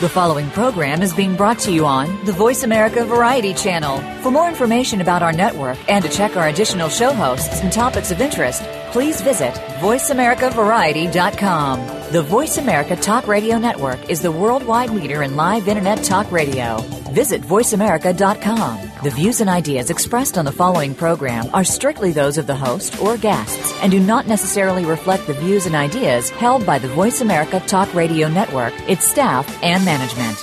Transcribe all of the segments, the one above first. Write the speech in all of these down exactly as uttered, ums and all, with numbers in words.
The following program is being brought to you on the Voice America Variety Channel. For more information about our network and to check our additional show hosts and topics of interest, please visit voice america variety dot com. The Voice America Talk Radio Network is the worldwide leader in live Internet talk radio. Visit voice america dot com. The views and ideas expressed on the following program are strictly those of the host or guests and do not necessarily reflect the views and ideas held by the Voice America Talk Radio Network, its staff, and management.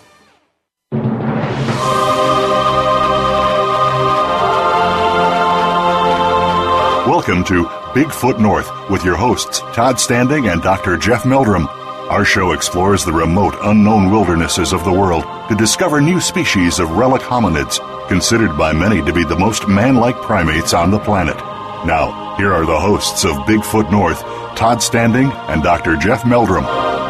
Welcome to Bigfoot North with your hosts, Todd Standing and Doctor Jeff Meldrum. Our show explores the remote, unknown wildernesses of the world to discover new species of relic hominids, considered by many to be the most man-like primates on the planet. Now, here are the hosts of Bigfoot North, Todd Standing and Doctor Jeff Meldrum.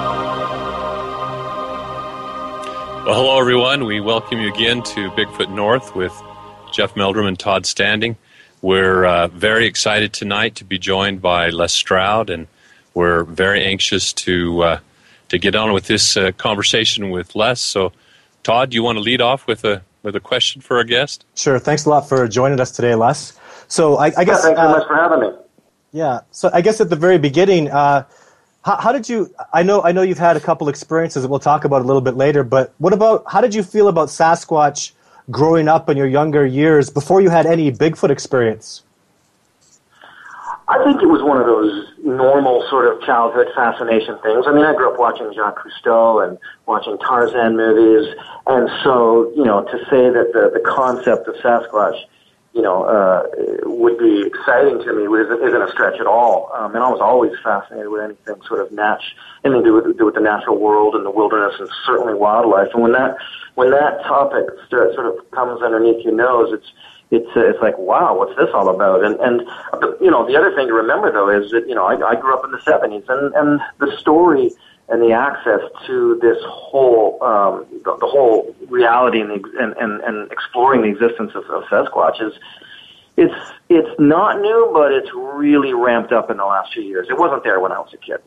Well, hello, everyone. We welcome you again to Bigfoot North with Jeff Meldrum and Todd Standing. We're uh, very excited tonight to be joined by Les Stroud, and we're very anxious to uh, to get on with this uh, conversation with Les. So, Todd, do you want to lead off with a with a question for our guest? Sure. Thanks a lot for joining us today, Les. So, I, I guess yeah, thanks uh, so much for having me. Yeah. So, I guess at the very beginning, uh, how, how did you? I know I know you've had a couple experiences that we'll talk about a little bit later. But what about how did you feel about Sasquatch growing up in your younger years before you had any Bigfoot experience? I think it was one of those normal sort of childhood fascination things. I mean, I grew up watching Jacques Cousteau and watching Tarzan movies, and so, you know, to say that the, the concept of Sasquatch, you know, uh, would be exciting to me isn't, isn't a stretch at all. Um, and I was always fascinated with anything sort of nat- anything to do with, do with the natural world and the wilderness and certainly wildlife. And when that when that topic start, sort of comes underneath your nose, it's It's uh, it's like, wow, what's this all about? And and you know, the other thing to remember though is that, you know, I, I grew up in the seventies, and and the story and the access to this whole um, the, the whole reality and, the, and and and exploring the existence of, of Sasquatch is it's it's not new, but it's really ramped up in the last few years. It wasn't there when I was a kid.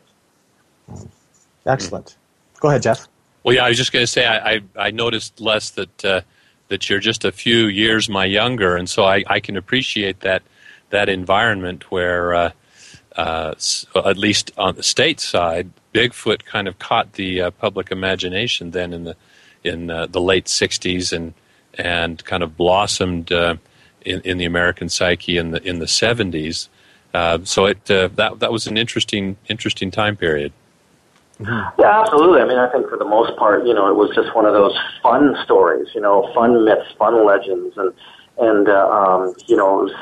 Excellent. Go ahead, Jeff. Well, yeah, I was just going to say I, I I noticed, Les, that. Uh, that you're just a few years my younger, and so I, I can appreciate that that environment where, uh, uh, at least on the state side, Bigfoot kind of caught the uh, public imagination then in the in uh, the late sixties and and kind of blossomed uh, in in the American psyche in the in the seventies. Uh, so it uh, that that was an interesting interesting time period. Mm-hmm. Yeah, absolutely. I mean, I think for the most part, you know, it was just one of those fun stories, you know, fun myths, fun legends, and and uh, um, you know, it was,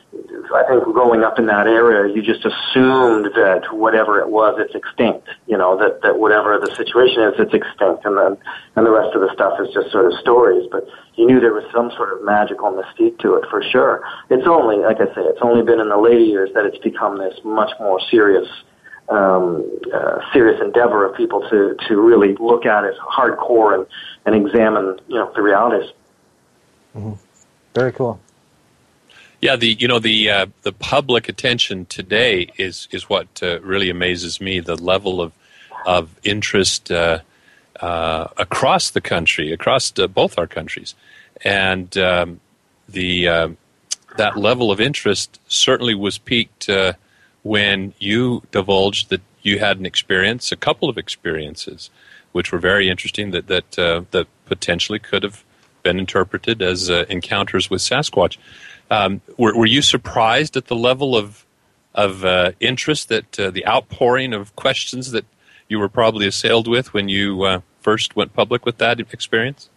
I think growing up in that area, you just assumed that whatever it was, it's extinct. You know, that, that whatever the situation is, it's extinct, and then and the rest of the stuff is just sort of stories. But you knew there was some sort of magical mystique to it for sure. It's only, like I say, it's only been in the later years that it's become this much more serious. Um, uh, serious endeavor of people to, to really look at it hardcore and, and examine, you know, the realities. Mm-hmm. Very cool. Yeah, the you know the uh, the public attention today is is what uh, really amazes me. The level of of interest uh, uh, across the country, across uh, both our countries, and um, the uh, that level of interest certainly was peaked. Uh, when you divulged that you had an experience, a couple of experiences, which were very interesting, that that uh, that potentially could have been interpreted as uh, encounters with Sasquatch. Um, were, were you surprised at the level of of uh, interest, that uh, the outpouring of questions that you were probably assailed with when you uh, first went public with that experience?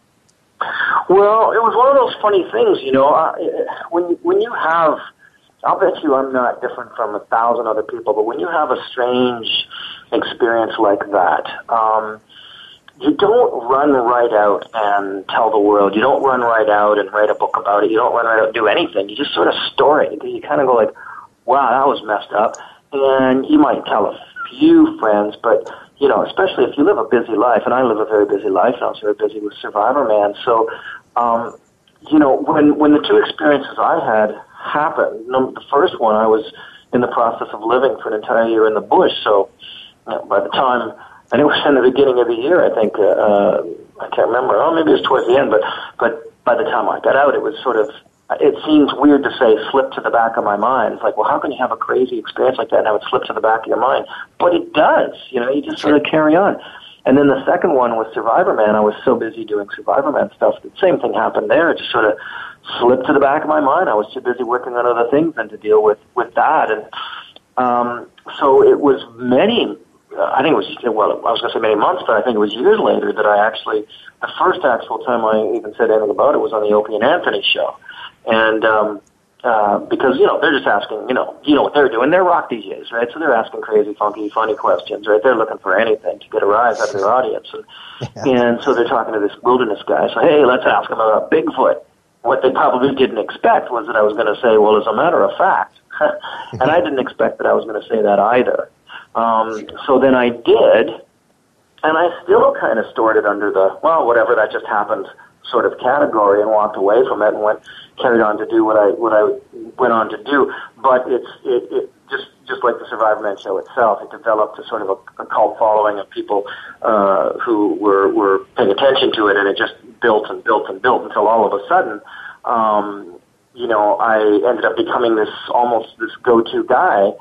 Well, it was one of those funny things, you know, uh, when when you have. I'll bet you I'm not different from a thousand other people, but when you have a strange experience like that, um, you don't run right out and tell the world. You don't run right out and write a book about it. You don't run right out and do anything. You just sort of store it. You kind of go like, wow, that was messed up. And you might tell a few friends, but, you know, especially if you live a busy life, and I live a very busy life, and I was very busy with Survivor Man. So, um, you know, when, when the two experiences I had happened, the first one, I was in the process of living for an entire year in the bush. So, you know, by the time and it was in the beginning of the year, I think. Uh, uh, I can't remember. Oh, maybe it was towards the end, but but by the time I got out, it was sort of. It seems weird to say slip to the back of my mind. It's like, well, how can you have a crazy experience like that and have it slip to the back of your mind? But it does. You know, you just sort of carry on. And then the second one was Survivor Man. I was so busy doing Survivor Man stuff. The same thing happened there. It just sort of slipped to the back of my mind. I was too busy working on other things than to deal with, with that. And um, so it was many, uh, I think it was, well, I was going to say many months, but I think it was years later that I actually, the first actual time I even said anything about it was on the Opie and Anthony show. And um, uh, because, you know, they're just asking, you know, you know what they're doing. They're rock D Js, right? So they're asking crazy, funky, funny questions, right? They're looking for anything to get a rise out of their audience. And, yeah. and so they're talking to this wilderness guy. So, hey, let's ask him about Bigfoot. What they probably didn't expect was that I was going to say, well, as a matter of fact. And I didn't expect that I was going to say that either. Um, so then I did, and I still kind of stored it under the, well, whatever, that just happened sort of category, and walked away from it and went carried on to do what I what I went on to do. But it's it, it just just like the Survivor Man show itself, it developed a sort of a, a cult following of people uh, who were were paying attention to it, and it just built and built and built until all of a sudden, um, you know, I ended up becoming this almost this go-to guy.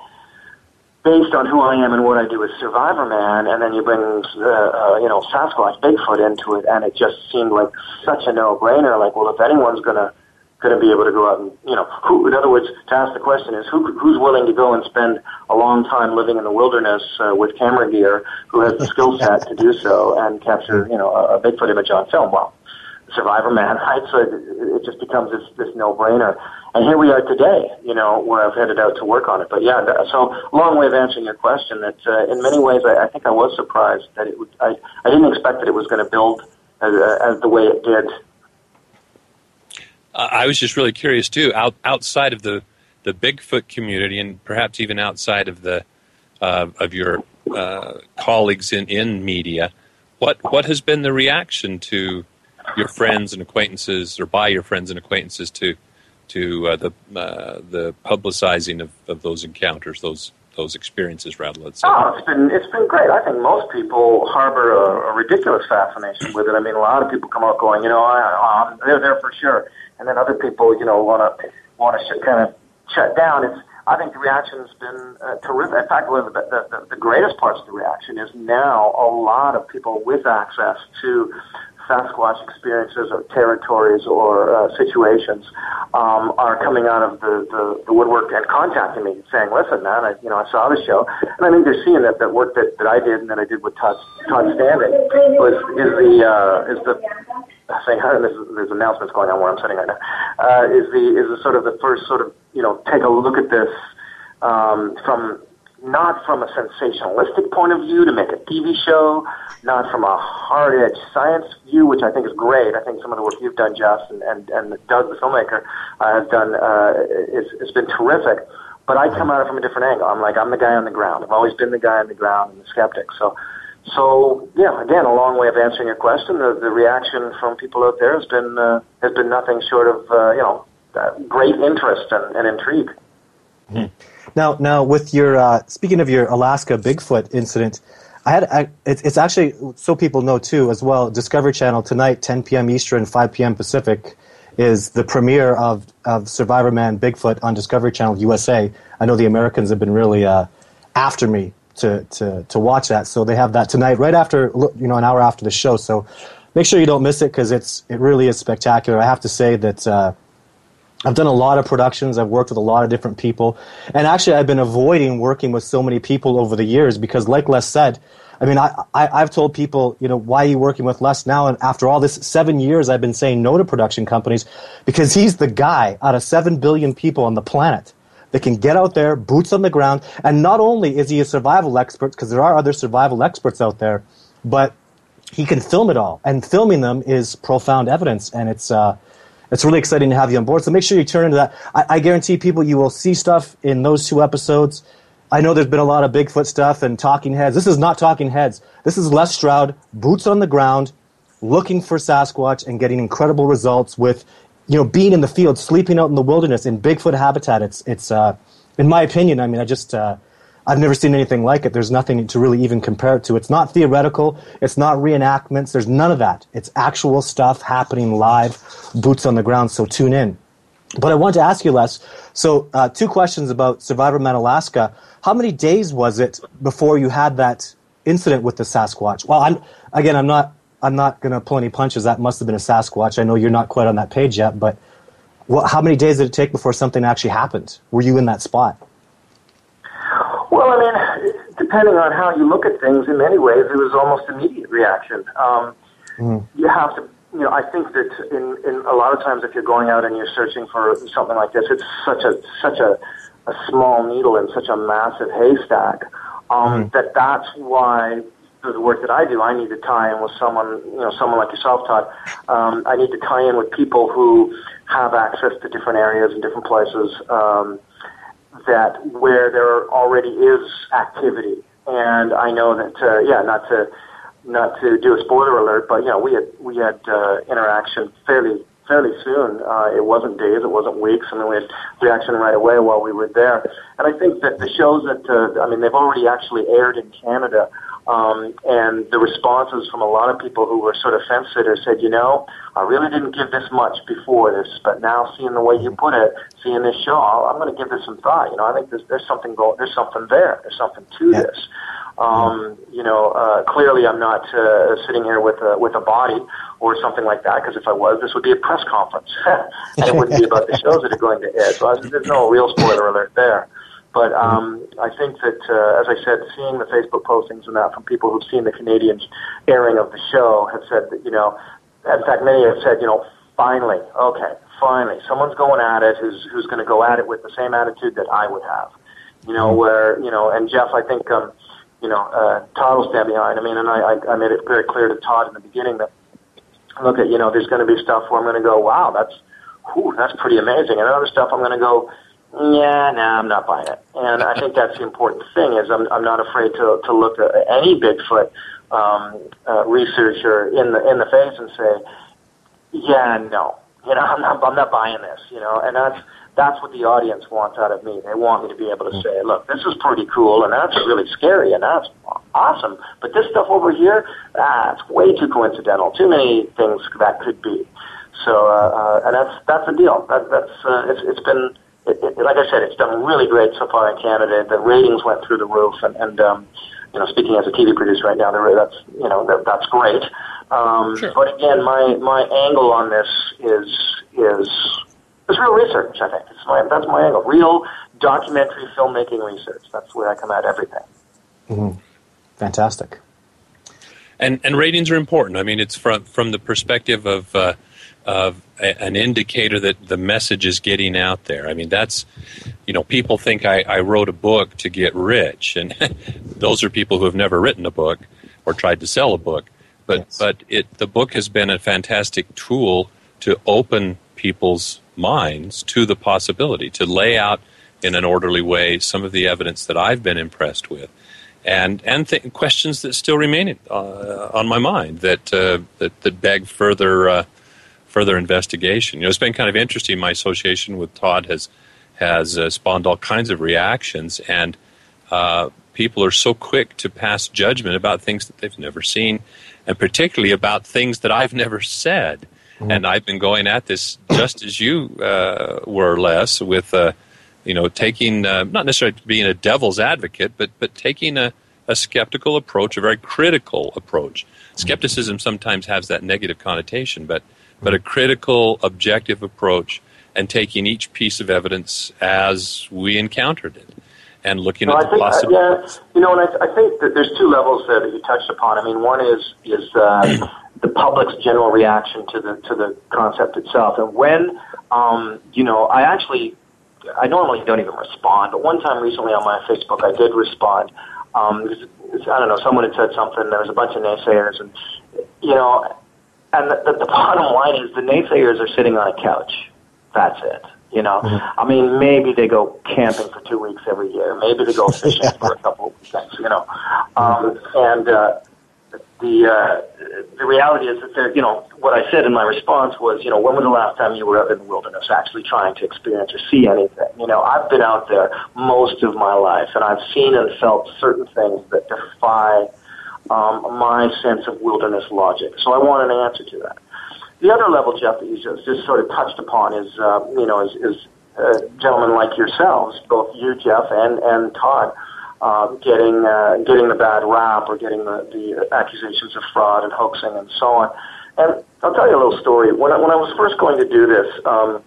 Based on who I am and what I do as Survivor Man, and then you bring, uh, uh, you know, Sasquatch, Bigfoot into it, and it just seemed like such a no-brainer. Like, well, if anyone's gonna gonna be able to go out and, you know, who, in other words, to ask the question is, who who's willing to go and spend a long time living in the wilderness uh, with camera gear, who has the skill set to do so and capture, you know, a, a Bigfoot image on film? Well, Survivor Man, right? So it, it just becomes this this no-brainer. And here we are today, you know, where I've headed out to work on it. But yeah, so long way of answering your question. That uh, in many ways, I, I think I was surprised that it would. I, I didn't expect that it was going to build as, as the way it did. Uh, I was just really curious too. Out, outside of the, the Bigfoot community, and perhaps even outside of the uh, of your uh, colleagues in, in media, what what has been the reaction to your friends and acquaintances, or by your friends and acquaintances to to uh, the uh, the publicizing of, of those encounters, those those experiences, rather, let's say? Oh, it's been it's been great. I think most people harbor a, a ridiculous fascination with it. I mean, a lot of people come out going, you know, I, um, they're there for sure, and then other people, you know, want to want to sh- kind of shut down. It's I think the reaction's been uh, terrific. In fact, one of the, the the greatest parts of the reaction is now a lot of people with access to Sasquatch experiences or territories or uh, situations um, are coming out of the, the, the woodwork and contacting me, saying, "Listen, man, I you know I saw the show," and I think they're seeing that that work that, that I did and that I did with Todd, Todd Standing was is the uh, is the saying there's, there's announcements going on where I'm sitting right now uh, is the is the sort of the first sort of you know take a look at this um, from. Not from a sensationalistic point of view to make a T V show, not from a hard-edged science view, which I think is great. I think some of the work you've done, Jeff, and, and, and Doug, the filmmaker, uh, has done, uh, is, it's been terrific. But I come at it from a different angle. I'm like, I'm the guy on the ground. I've always been the guy on the ground and the skeptic. So, so yeah, again, a long way of answering your question. The, the reaction from people out there has been, uh, has been nothing short of, uh, you know, uh, great interest and, and intrigue. Mm-hmm. Now, now with your uh, speaking of your Alaska Bigfoot incident, I had I, it's, it's actually so people know too as well. Discovery Channel tonight, ten p.m. Eastern, five p.m. Pacific, is the premiere of of Survivor Man Bigfoot on Discovery Channel U S A. I know the Americans have been really uh, after me to, to to watch that, so they have that tonight, right after you know an hour after the show. So make sure you don't miss it because it's it really is spectacular. I have to say that. Uh, I've done a lot of productions. I've worked with a lot of different people. And actually, I've been avoiding working with so many people over the years because, like Les said, I mean, I, I, I've told people, you know, why are you working with Les now? And after all this seven years, I've been saying no to production companies because he's the guy out of seven billion people on the planet that can get out there, boots on the ground. And not only is he a survival expert, because there are other survival experts out there, but he can film it all. And filming them is profound evidence. And it's... uh It's really exciting to have you on board. So make sure you turn into that. I, I guarantee people you will see stuff in those two episodes. I know there's been a lot of Bigfoot stuff and Talking Heads. This is not Talking Heads. This is Les Stroud, boots on the ground, looking for Sasquatch and getting incredible results with, you know, being in the field, sleeping out in the wilderness in Bigfoot habitat. It's, it's uh, in my opinion, I mean, I just, uh, I've never seen anything like it. There's nothing to really even compare it to. It's not theoretical. It's not reenactments. There's none of that. It's actual stuff happening live, boots on the ground, so tune in. But I wanted to ask you, Les, so uh, two questions about Survivor Man Alaska. How many days was it before you had that incident with the Sasquatch? Well, I'm again, I'm not I'm not going to pull any punches. That must have been a Sasquatch. I know you're not quite on that page yet, but what, how many days did it take before something actually happened? Were you in that spot? Well, I mean, depending on how you look at things, in many ways, it was almost immediate reaction. Um, mm. You have to, you know, I think that in, in a lot of times if you're going out and you're searching for something like this, it's such a such a, a small needle in such a massive haystack um, mm. that that's why the work that I do, I need to tie in with someone, you know, someone like yourself, Todd. Um, I need to tie in with people who have access to different areas and different places. Um, that where there already is activity. And I know that, uh, yeah, not to not to do a spoiler alert, but, you know, we had we had uh, interaction fairly fairly soon. Uh, it wasn't days, it wasn't weeks, and then we had reaction right away while we were there. And I think that the shows that, uh, I mean, they've already actually aired in Canada, um, and the responses from a lot of people who were sort of fence-sitters said, you know, I really didn't give this much before this, but now seeing the way you put it, seeing this show, I'm going to give this some thought. You know, I think there's, there's something go, there's something there. There's something to yeah. this. Um, you know, uh, clearly I'm not uh, sitting here with a, with a body or something like that, because if I was, this would be a press conference, and it wouldn't be about the shows that are going to air. So I, there's no real spoiler alert there. But um, I think that, uh, as I said, seeing the Facebook postings and that from people who've seen the Canadian airing of the show have said that, you know, in fact, many have said, you know, finally, okay, finally, someone's going at it who's who's going to go at it with the same attitude that I would have. You know, where, you know, and Jeff, I think, um, you know, uh, Todd will stand behind. I mean, and I, I, I made it very clear to Todd in the beginning that, look at, you know, there's going to be stuff where I'm going to go, wow, that's, whew, that's pretty amazing. And other stuff I'm going to go, yeah, nah, I'm not buying it. And I think that's the important thing is I'm, I'm not afraid to, to look at any Bigfoot um, uh, researcher in the in the face and say, yeah, no, you know, I'm not I'm not buying this, you know. And that's that's what the audience wants out of me. They want me to be able to say, look, this is pretty cool, and that's really scary, and that's awesome. But this stuff over here, that's way too coincidental. Too many things that could be. So, uh, uh, and that's that's the deal. That, that's uh, it's it's been. It, it, like I said, it's done really great so far in Canada. The ratings went through the roof, and, and um, you know, speaking as a T V producer right now, that's you know that, that's great. Um, sure. But again, my, my angle on this is is is real research. I think it's my that's my angle. Real documentary filmmaking research. That's where I come at everything. Mm-hmm. Fantastic. And and ratings are important. I mean, it's from from the perspective of. Uh, of a, an indicator that the message is getting out there. I mean, that's, you know, people think I, I wrote a book to get rich, and those are people who have never written a book or tried to sell a book. But yes. but it the book has been a fantastic tool to open people's minds to the possibility, to lay out in an orderly way some of the evidence that I've been impressed with, and and th- questions that still remain uh, on my mind that uh, that that beg further. Uh, further investigation. You know, it's been kind of interesting. My association with Todd has has uh, spawned all kinds of reactions, and uh, people are so quick to pass judgment about things that they've never seen, and particularly about things that I've never said. Mm-hmm. And I've been going at this just as you uh, were, Les, with uh, you know taking uh, not necessarily being a devil's advocate, but but taking a, a skeptical approach, a very critical approach. Skepticism sometimes has that negative connotation, but but a critical, objective approach, and taking each piece of evidence as we encountered it, and looking no, at I the possibilities. Uh, yeah, you know, and I, I think that there's two levels there that you touched upon. I mean, one is is uh, the public's general reaction to the to the concept itself, and when um, you know, I actually, I normally don't even respond, but one time recently on my Facebook, I did respond. Um, because, I don't know, someone had said something. There was a bunch of naysayers, and you know. And the, the, the bottom line is the naysayers are sitting on a couch. That's it. You know, mm-hmm. I mean, maybe they go camping for two weeks every year. Maybe they go fishing for a couple of weekends, you know. Um, and uh, the uh, the reality is that there, you know, what I said in my response was, you know, when was the last time you were out in the wilderness actually trying to experience or see anything? You know, I've been out there most of my life, and I've seen and felt certain things that defy um, my sense of wilderness logic. So I want an answer to that. The other level, Jeff, that you just, just sort of touched upon is, uh, you know, is, is uh, gentlemen like yourselves, both you, Jeff, and, and Todd, Uh, getting uh, getting the bad rap or getting the, the accusations of fraud and hoaxing and so on. And I'll tell you a little story. When I, when I was first going to do this, um,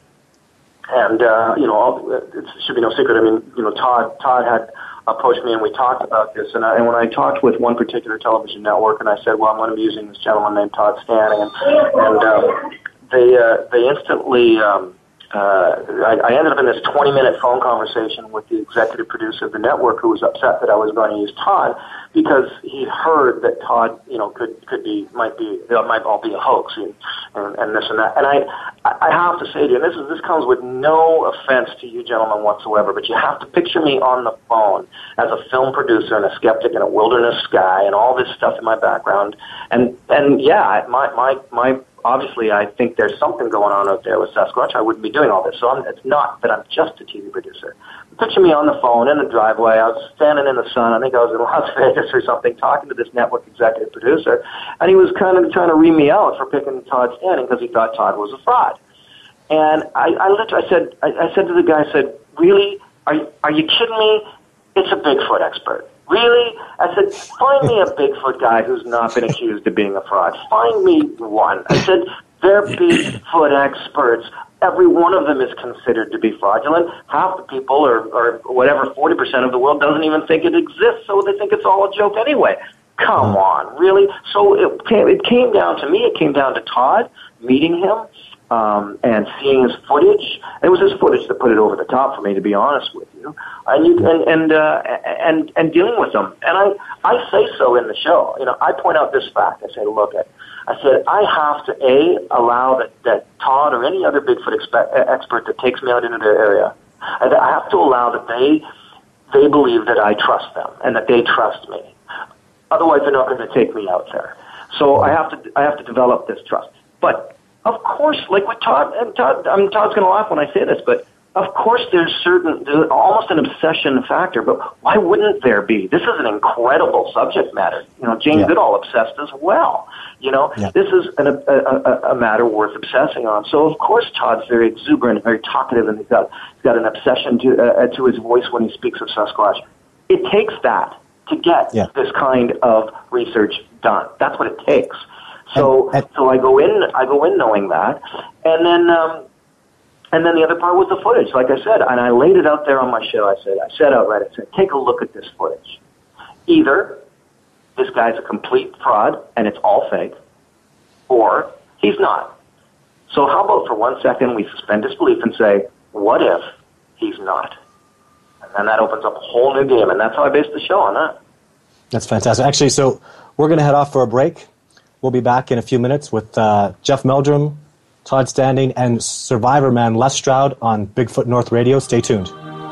and uh, you know, I'll, it should be no secret. I mean, you know, Todd Todd had approached me and we talked about this. And, I, and when I talked with one particular television network, and I said, well, I'm going to be using this gentleman named Todd Standing, and, and um, they uh, they instantly. Um, Uh, I, I ended up in this twenty-minute phone conversation with the executive producer of the network, who was upset that I was going to use Todd because he heard that Todd, you know, could could be might be it might all be a hoax and, and, and this and that. And I I have to say to you, and this is this comes with no offense to you gentlemen whatsoever, but you have to picture me on the phone as a film producer and a skeptic and a wilderness guy and all this stuff in my background. And and yeah, my my my. Obviously, I think there's something going on out there with Sasquatch. I wouldn't be doing all this. So I'm, it's not that I'm just a T V producer. Picture me on the phone in the driveway. I was standing in the sun. I think I was in Las Vegas or something, talking to this network executive producer. And he was kind of trying to ream me out for picking Todd Standing because he thought Todd was a fraud. And I, I literally I said, I, I said to the guy, I said, really? Are, are you kidding me? It's a Bigfoot expert. Really? I said, find me a Bigfoot guy who's not been accused of being a fraud. Find me one. I said, they're Bigfoot experts. Every one of them is considered to be fraudulent. Half the people, or, or whatever, forty percent of the world doesn't even think it exists, so they think it's all a joke anyway. Come on, really? So it came, it came down to me. It came down to Todd, meeting him, um, and seeing his footage. It was his footage that put it over the top for me, to be honest with you. And you, and and, uh, and and dealing with them, and I I say so in the show. You know, I point out this fact. I say, look at. I said I have to a allow that that Todd or any other Bigfoot expe- expert that takes me out into their area. I have to allow that they they believe that I trust them and that they trust me. Otherwise, they're not going to take me out there. So I have to I have to develop this trust. But of course, like with Todd, and Todd, I mean, Todd's going to laugh when I say this, but. Of course, there's certain, there's almost an obsession factor, but why wouldn't there be? This is an incredible subject matter. You know, Jane yeah. Goodall obsessed as well. You know, yeah. this is an, a, a, a matter worth obsessing on. So, of course, Todd's very exuberant, very talkative, and he's got, he's got an obsession to, uh, to his voice when he speaks of Sasquatch. It takes that to get yeah. this kind of research done. That's what it takes. So, and, and, so I go in, I go in knowing that, and then. Um, And then the other part was the footage, like I said, and I laid it out there on my show. I said, I said outright, I said, take a look at this footage. Either this guy's a complete fraud and it's all fake, or he's not. So how about for one second we suspend disbelief and say, what if he's not? And then that opens up a whole new game, and that's how I based the show on that. That's fantastic. Actually, so we're going to head off for a break. We'll be back in a few minutes with uh, Jeff Meldrum, Todd Standing, and Survivor man Les Stroud on Bigfoot North Radio. Stay tuned.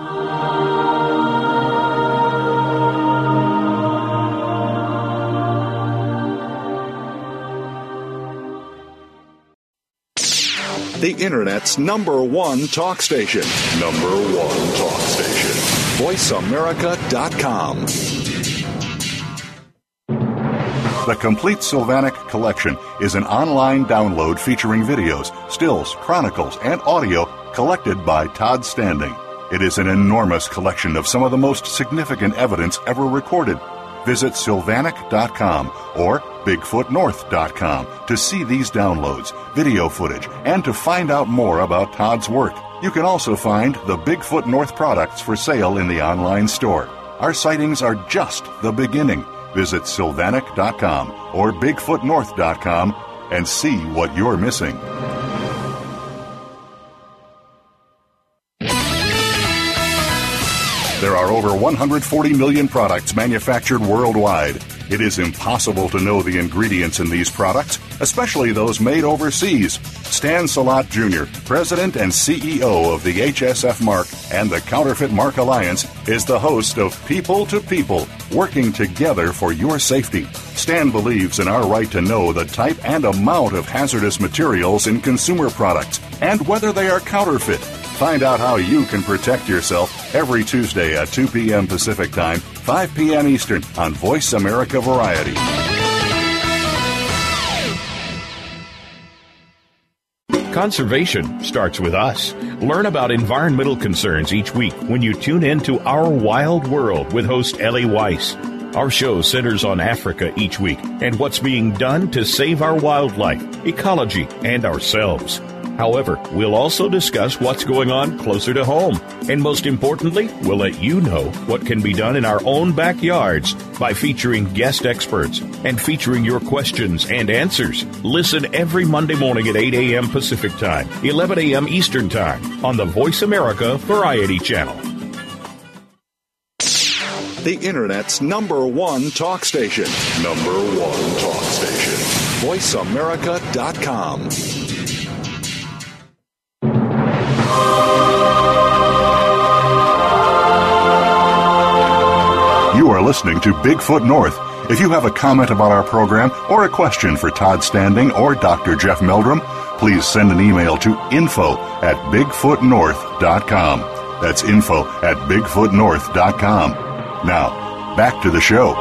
The Internet's number one talk station. Number one talk station. voice america dot com. The Complete Sylvanic Collection is an online download featuring videos, stills, chronicles, and audio collected by Todd Standing. It is an enormous collection of some of the most significant evidence ever recorded. Visit sylvanic dot com or bigfoot north dot com to see these downloads, video footage, and to find out more about Todd's work. You can also find the Bigfoot North products for sale in the online store. Our sightings are just the beginning. Visit sylvanic dot com or bigfoot north dot com and see what you're missing. There are over one hundred forty million products manufactured worldwide. It is impossible to know the ingredients in these products, especially those made overseas. Stan Salat Junior, President and C E O of the H S F Mark and the Counterfeit Mark Alliance, is the host of People to People, working together for your safety. Stan believes in our right to know the type and amount of hazardous materials in consumer products and whether they are counterfeit. Find out how you can protect yourself every Tuesday at two p.m. Pacific Time, five p.m. Eastern on Voice America Variety. Conservation starts with us. Learn about environmental concerns each week when you tune in to Our Wild World with host Ellie Weiss. Our show centers on Africa each week and what's being done to save our wildlife, ecology, and ourselves. However, we'll also discuss what's going on closer to home. And most importantly, we'll let you know what can be done in our own backyards by featuring guest experts and featuring your questions and answers. Listen every Monday morning at eight a.m. Pacific Time, eleven a.m. Eastern Time on the Voice America Variety Channel. The Internet's number one talk station. Number one talk station. voice america dot com. You are listening to Bigfoot North. If you have a comment about our program or a question for Todd Standing or Doctor Jeff Meldrum, please send an email to info at bigfoot north dot com. That's info at bigfoot north dot com. Now, back to the show.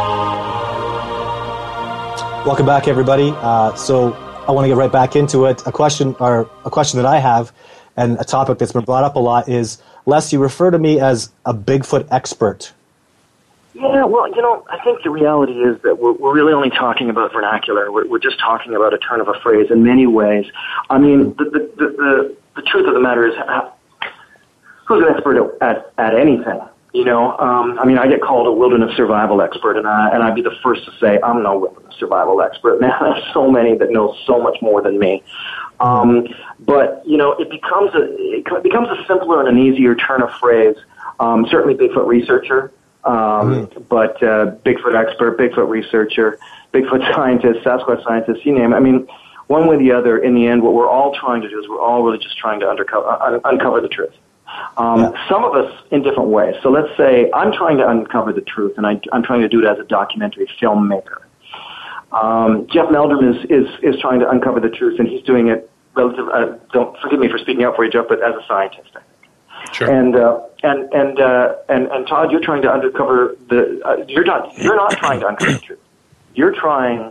Welcome back, everybody. Uh, so I want to get right back into it. A question, or a question that I have, and a topic that's been brought up a lot is, Les, you refer to me as a Bigfoot expert. Yeah, well, you know, I think the reality is that we're, we're really only talking about vernacular. We're, we're just talking about a turn of a phrase in many ways. I mean, the the the, the, the truth of the matter is, uh, who's an expert at, at anything? You know, um, I mean, I get called a wilderness survival expert, and, I, and I'd be the first to say I'm no wilderness survival expert. Man, there's so many that know so much more than me. Um, but, you know, it becomes a it becomes a simpler and an easier turn of phrase. Um, certainly Bigfoot researcher. Um, mm. But uh, Bigfoot expert, Bigfoot researcher, Bigfoot scientist, Sasquatch scientist, you name it. I mean, one way or the other, in the end, what we're all trying to do is we're all really just trying to undercover, uh, uncover the truth. Um, yeah. Some of us in different ways. So let's say I'm trying to uncover the truth, and I, I'm trying to do it as a documentary filmmaker. Um, Jeff Meldrum is, is, is trying to uncover the truth, and he's doing it relative. Uh, don't forgive me for speaking out for you, Jeff, but as a scientist. Sure. And uh, and and, uh, and and Todd, you're trying to uncover the. Uh, you're not. You're not trying to uncover the truth. You're trying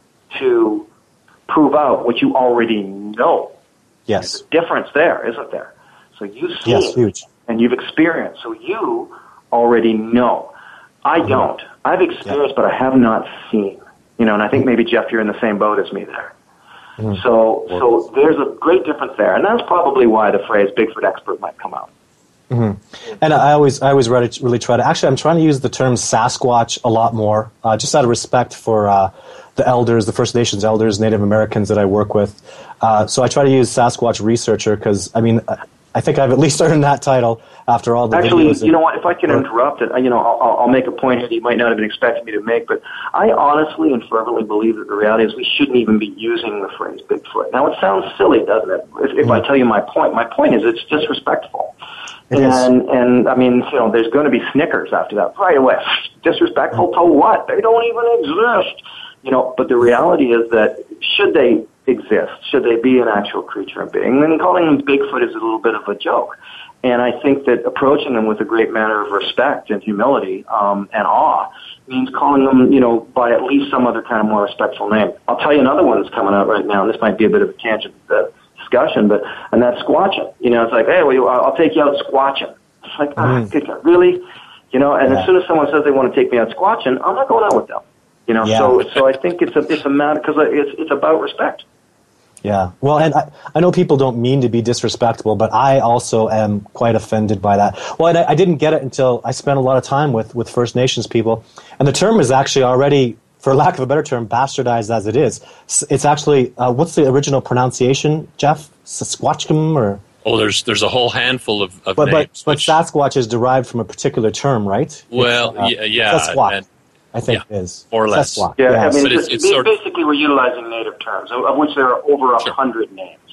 to prove out what you already know. Yes. There's a difference there, isn't there? So you've seen yes, huge. and you've experienced. So you already know. I mm-hmm. don't. I've experienced, yeah. but I have not seen. You know, and I think maybe Jeff, you're in the same boat as me there. Mm-hmm. So, so there's a great difference there, and that's probably why the phrase Bigfoot expert might come out. Mm-hmm. And I always, I always really, really try to. Actually, I'm trying to use the term Sasquatch a lot more, uh, just out of respect for uh, the elders, the First Nations elders, Native Americans that I work with. Uh, so I try to use Sasquatch researcher because, I mean, I think I've at least earned that title after all the Actually, videos. you know what? If I can interrupt it, you know, I'll, I'll make a point here that you might not have been expecting me to make, but I honestly and fervently believe that the reality is we shouldn't even be using the phrase Bigfoot. Now, it sounds silly, doesn't it? If, if mm-hmm. I tell you my point, my point is it's disrespectful. It and, is. and, I mean, you know, there's going to be snickers after that right away. Disrespectful to what? They don't even exist. You know, but the reality is that should they exist, should they be an actual creature and being, then calling them Bigfoot is a little bit of a joke. And I think that approaching them with a great manner of respect and humility um, and awe means calling them, you know, by at least some other kind of more respectful name. I'll tell you another one that's coming out right now, and this might be a bit of a tangent uh, discussion, but and that's squatching. You know, it's like, hey, well, I'll take you out squatching. It's like, ah, mm. good God, really? You know, and yeah. as soon as someone says they want to take me out squatching, I'm not going out with them. You know, yeah. so so I think it's a it's a matter because it's it's about respect. Yeah, well, and I, I know people don't mean to be disrespectful, but I also am quite offended by that. Well, and I, I didn't get it until I spent a lot of time with, with First Nations people, and the term is actually already, for lack of a better term, bastardized as it is. It's actually, uh, what's the original pronunciation, Jeff? Sasquatchum or? Oh, there's there's a whole handful of, of but, names. But, which, but Sasquatch is derived from a particular term, right? Well, uh, yeah, yeah. Sasquatch. And, I think yeah, it is. More or less. Yeah, yeah. I mean, but it's, it's sort basically we're utilizing native terms, of which there are over a sure. hundred names.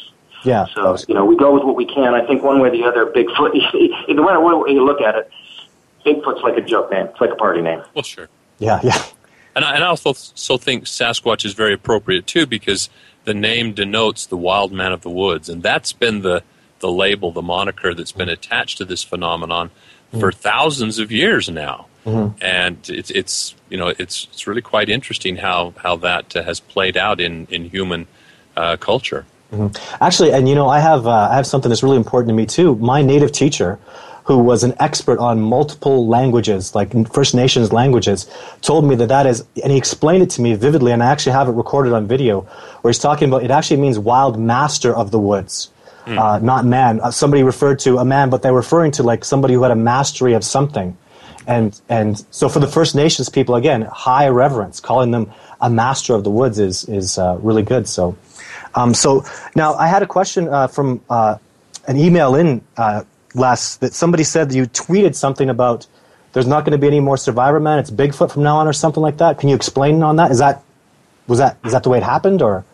Yeah. So, you know, we go with what we can. I think one way or the other, Bigfoot, no matter what way you look at it, Bigfoot's like a joke name. It's like a party name. Well, sure. Yeah, yeah. And I, and I also, also think Sasquatch is very appropriate, too, because the name denotes the wild man of the woods. And that's been the, the label, the moniker that's been attached to this phenomenon mm-hmm. for thousands of years now. Mm-hmm. And it's, it's, you know, it's, it's really quite interesting how, how that uh, has played out in, in human uh, culture. Mm-hmm. Actually, and you know, I have uh, I have something that's really important to me too. My native teacher, who was an expert on multiple languages, like First Nations languages, told me that that is, and he explained it to me vividly, and I actually have it recorded on video, where he's talking about it actually means wild master of the woods, mm. uh, not man. Uh, somebody referred to a man, but they're referring to like somebody who had a mastery of something. And and so for the First Nations people, again, high reverence, calling them a master of the woods is is uh, really good. So. Um, so now I had a question uh, from uh, an email in uh, last that somebody said that you tweeted something about there's not going to be any more Survivor Man. It's Bigfoot from now on, or something like that. Can you explain on that? Is that was that is that the way it happened, or?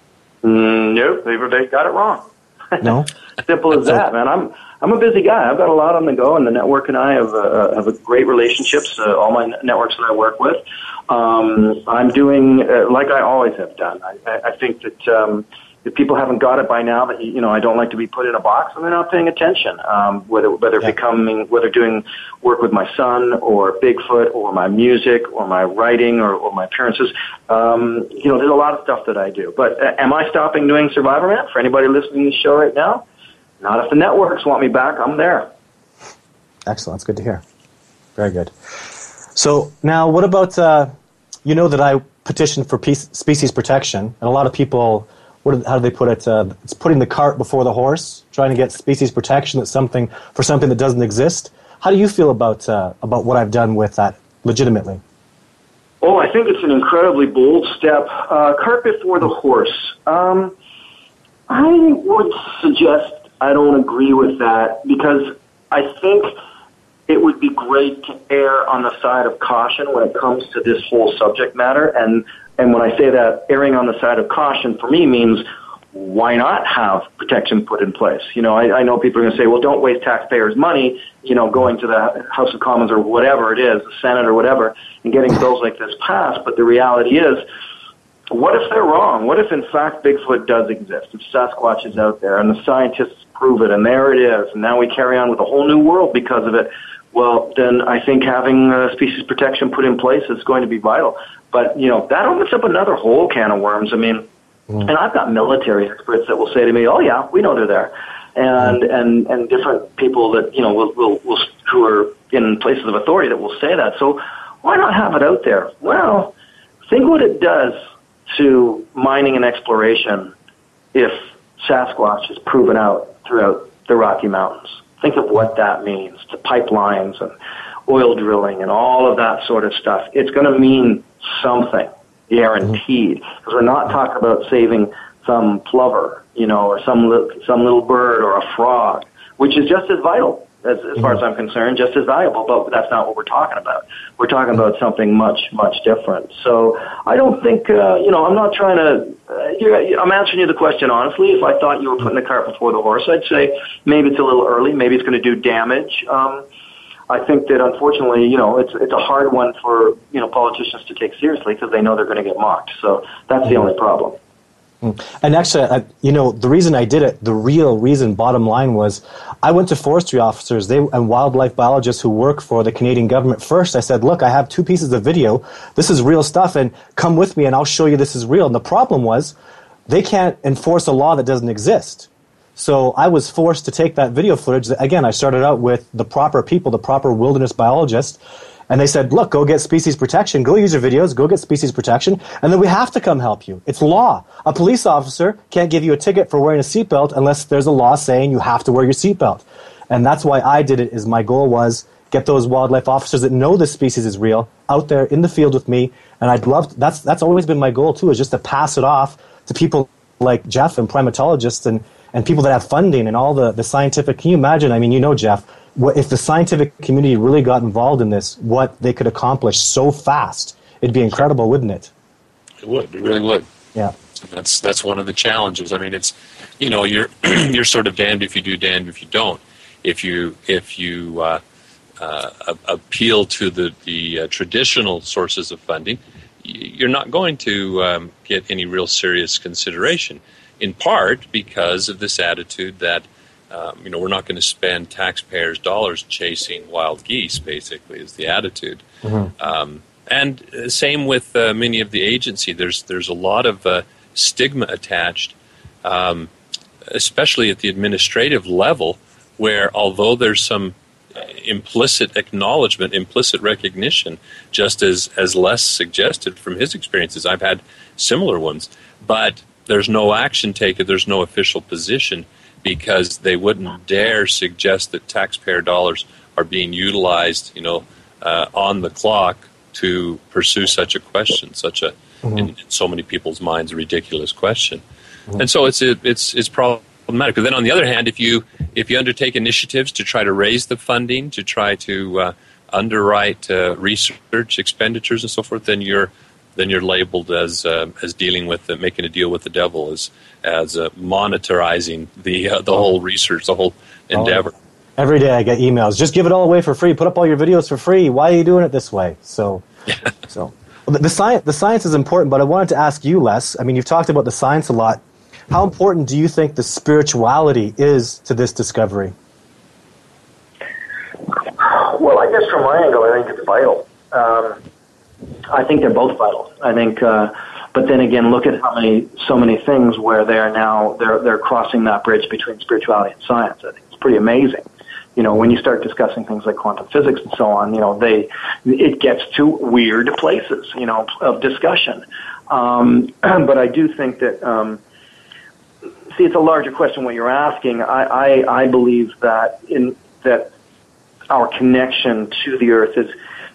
Mm, no, they they got it wrong. No, simple as that, man. I'm I'm a busy guy. I've got a lot on the go, and the network and I have uh, have a great relationships. Uh, all my networks that I work with. Um, I'm doing uh, like I always have done. I, I think that um, if people haven't got it by now, that you know, I don't like to be put in a box, and they're not paying attention. Um, whether whether yeah. becoming whether doing work with my son or Bigfoot or my music or my writing or, or my appearances, um, you know, there's a lot of stuff that I do. But uh, am I stopping doing Survivor Man? For anybody listening to the show right now, not if the networks want me back. I'm there. Excellent. That's good to hear. Very good. So now, what about? Uh, You know that I petitioned for peace, species protection, and a lot of people, what, how do they put it? Uh, it's putting the cart before the horse, trying to get species protection that's something for something that doesn't exist. How do you feel about uh, about what I've done with that, legitimately? Oh, I think it's an incredibly bold step. Uh, cart before the horse. Um, I would suggest I don't agree with that, because I think it would be great to err on the side of caution when it comes to this whole subject matter. And, and when I say that, erring on the side of caution for me means why not have protection put in place? You know, I, I know people are going to say, well, don't waste taxpayers' money, you know, going to the House of Commons or whatever it is, the Senate or whatever, and getting bills like this passed. But the reality is, what if they're wrong? What if, in fact, Bigfoot does exist? If Sasquatch is out there and the scientists prove it, and there it is, and now we carry on with a whole new world because of it, well, then I think having uh, species protection put in place is going to be vital. But, you know, that opens up another whole can of worms. I mean, mm. and I've got military experts that will say to me, oh, yeah, we know they're there. And, mm. and, and different people that, you know, will, will, will, who are in places of authority that will say that. So why not have it out there? Well, think what it does to mining and exploration if Sasquatch is proven out throughout the Rocky Mountains. Think of what that means to pipelines and oil drilling and all of that sort of stuff. It's going to mean something, guaranteed, because we're not talking about saving some plover, you know, or some li- some little bird or a frog, which is just as vital as, as far as I'm concerned, just as valuable, but that's not what we're talking about. We're talking about something much, much different. So I don't think, uh, you know, I'm not trying to, uh, you're, I'm answering you the question honestly. If I thought you were putting the cart before the horse, I'd say maybe it's a little early, maybe it's going to do damage. Um, I think that unfortunately, you know, it's it's a hard one for, you know, politicians to take seriously because they know they're going to get mocked. So that's the only problem. And actually, I, you know, the reason I did it, the real reason, bottom line, was I went to forestry officers they and wildlife biologists who work for the Canadian government first. I said, look, I have two pieces of video. This is real stuff, and come with me and I'll show you this is real. And the problem was they can't enforce a law that doesn't exist. So I was forced to take that video footage. Again, I started out with the proper people, the proper wilderness biologists. And they said, look, go get species protection, go use your videos, go get species protection, and then we have to come help you. It's law. A police officer can't give you a ticket for wearing a seatbelt unless there's a law saying you have to wear your seatbelt. And that's why I did it, is my goal was get those wildlife officers that know this species is real out there in the field with me. And I'd love, to, that's that's always been my goal too, is just to pass it off to people like Jeff and primatologists and, and people that have funding and all the, the scientific, can you imagine, I mean, you know, Jeff, if the scientific community really got involved in this, what they could accomplish so fast, it'd be incredible, wouldn't it? It would. It really would. Yeah. And that's that's one of the challenges. I mean, it's, you know, you're you're sort of damned if you do, damned if you don't. If you if you uh, uh, appeal to the the uh, traditional sources of funding, you're not going to um, get any real serious consideration. In part because of this attitude that um, you know we're not going to spend taxpayers' dollars chasing wild geese. Basically, is the attitude. Mm-hmm. Um, and same with uh, many of the agency. There's there's a lot of uh, stigma attached, um, especially at the administrative level, where although there's some implicit acknowledgement, implicit recognition, just as, as Les suggested from his experiences. I've had similar ones, but there's no action taken, there's no official position, because they wouldn't dare suggest that taxpayer dollars are being utilized, you know, uh, on the clock to pursue such a question, such a, mm-hmm. in, in so many people's minds, a ridiculous question. Mm-hmm. And so it's it, it's it's problematic. But then on the other hand, if you if you undertake initiatives to try to raise the funding, to try to uh, underwrite uh, research expenditures and so forth, then you're then you're labeled as uh, as dealing with the, making a deal with the devil, as as uh, monetizing the uh, the whole research, the whole endeavor. Oh. Every day I get emails. Just give it all away for free. Put up all your videos for free. Why are you doing it this way? So, so well, the, the science the science is important. But I wanted to ask you, Les. I mean, you've talked about the science a lot. How important do you think the spirituality is to this discovery? Well, I guess from my angle, I think it's vital. Um, I think they're both vital. I think, uh, but then again, look at how many, so many things where they are now they're they're crossing that bridge between spirituality and science. I think it's pretty amazing. You know, when you start discussing things like quantum physics and so on, you know, they it gets to weird places, you know, of discussion. Um, but I do think that. Um, See, it's a larger question what you're asking. I, I, I believe that in that our connection to the Earth is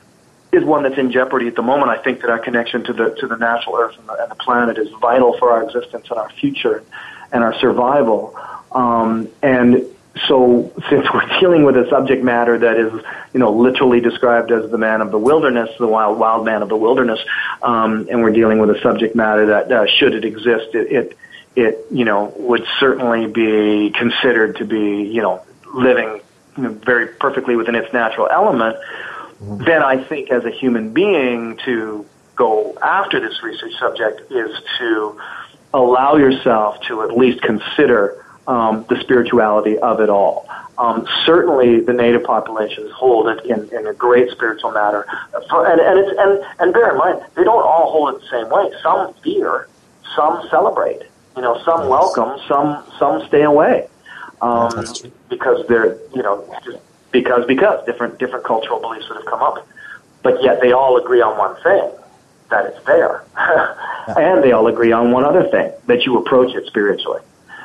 is one that's in jeopardy at the moment. I think that our connection to the to the natural Earth and the, and the planet is vital for our existence and our future and our survival. Um, and so, since we're dealing with a subject matter that is, you know, literally described as the man of the wilderness, the wild wild man of the wilderness, um, and we're dealing with a subject matter that, uh, should it exist, it, it it, you know, would certainly be considered to be, you know, living you know, very perfectly within its natural element, mm-hmm. then I think as a human being to go after this research subject is to allow yourself to at least consider um, the spirituality of it all. Um, certainly the native populations hold it in, in a great spiritual matter. For, and, and, it's, and, and bear in mind, they don't all hold it the same way. Some fear, some celebrate. You know, some welcome, some some stay away, um, because they're you know just because because different different cultural beliefs that have come up, but yet they all agree on one thing, that it's there, and they all agree on one other thing, that you approach it spiritually,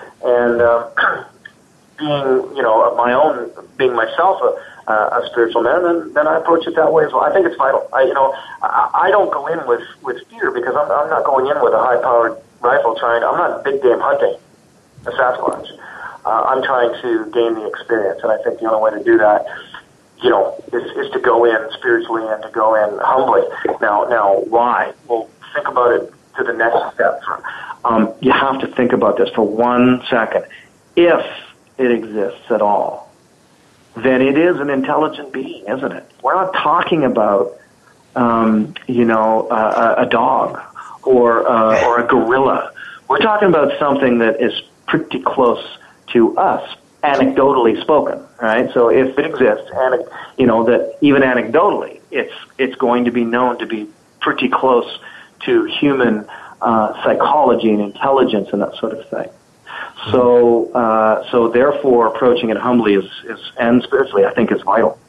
and uh, being you know my own being myself a, a spiritual man, then then I approach it that way as well. I think it's vital. I you know I, I don't go in with with fear because I'm I'm not going in with a high powered rifle trying, I'm not big game hunting a Sasquatch. Uh, I'm trying to gain the experience, and I think the only way to do that, you know, is, is to go in spiritually and to go in humbly. Now, now, why? Well, think about it to the next step. Um, you have to think about this for one second. If it exists at all, then it is an intelligent being, isn't it? We're not talking about, um, you know, uh, a dog. Or uh, or a gorilla. We're talking about something that is pretty close to us, anecdotally spoken, right? So if it exists, and you know that even anecdotally, it's it's going to be known to be pretty close to human uh, psychology and intelligence and that sort of thing. So uh, so therefore, approaching it humbly is, is and spiritually, I think, is vital.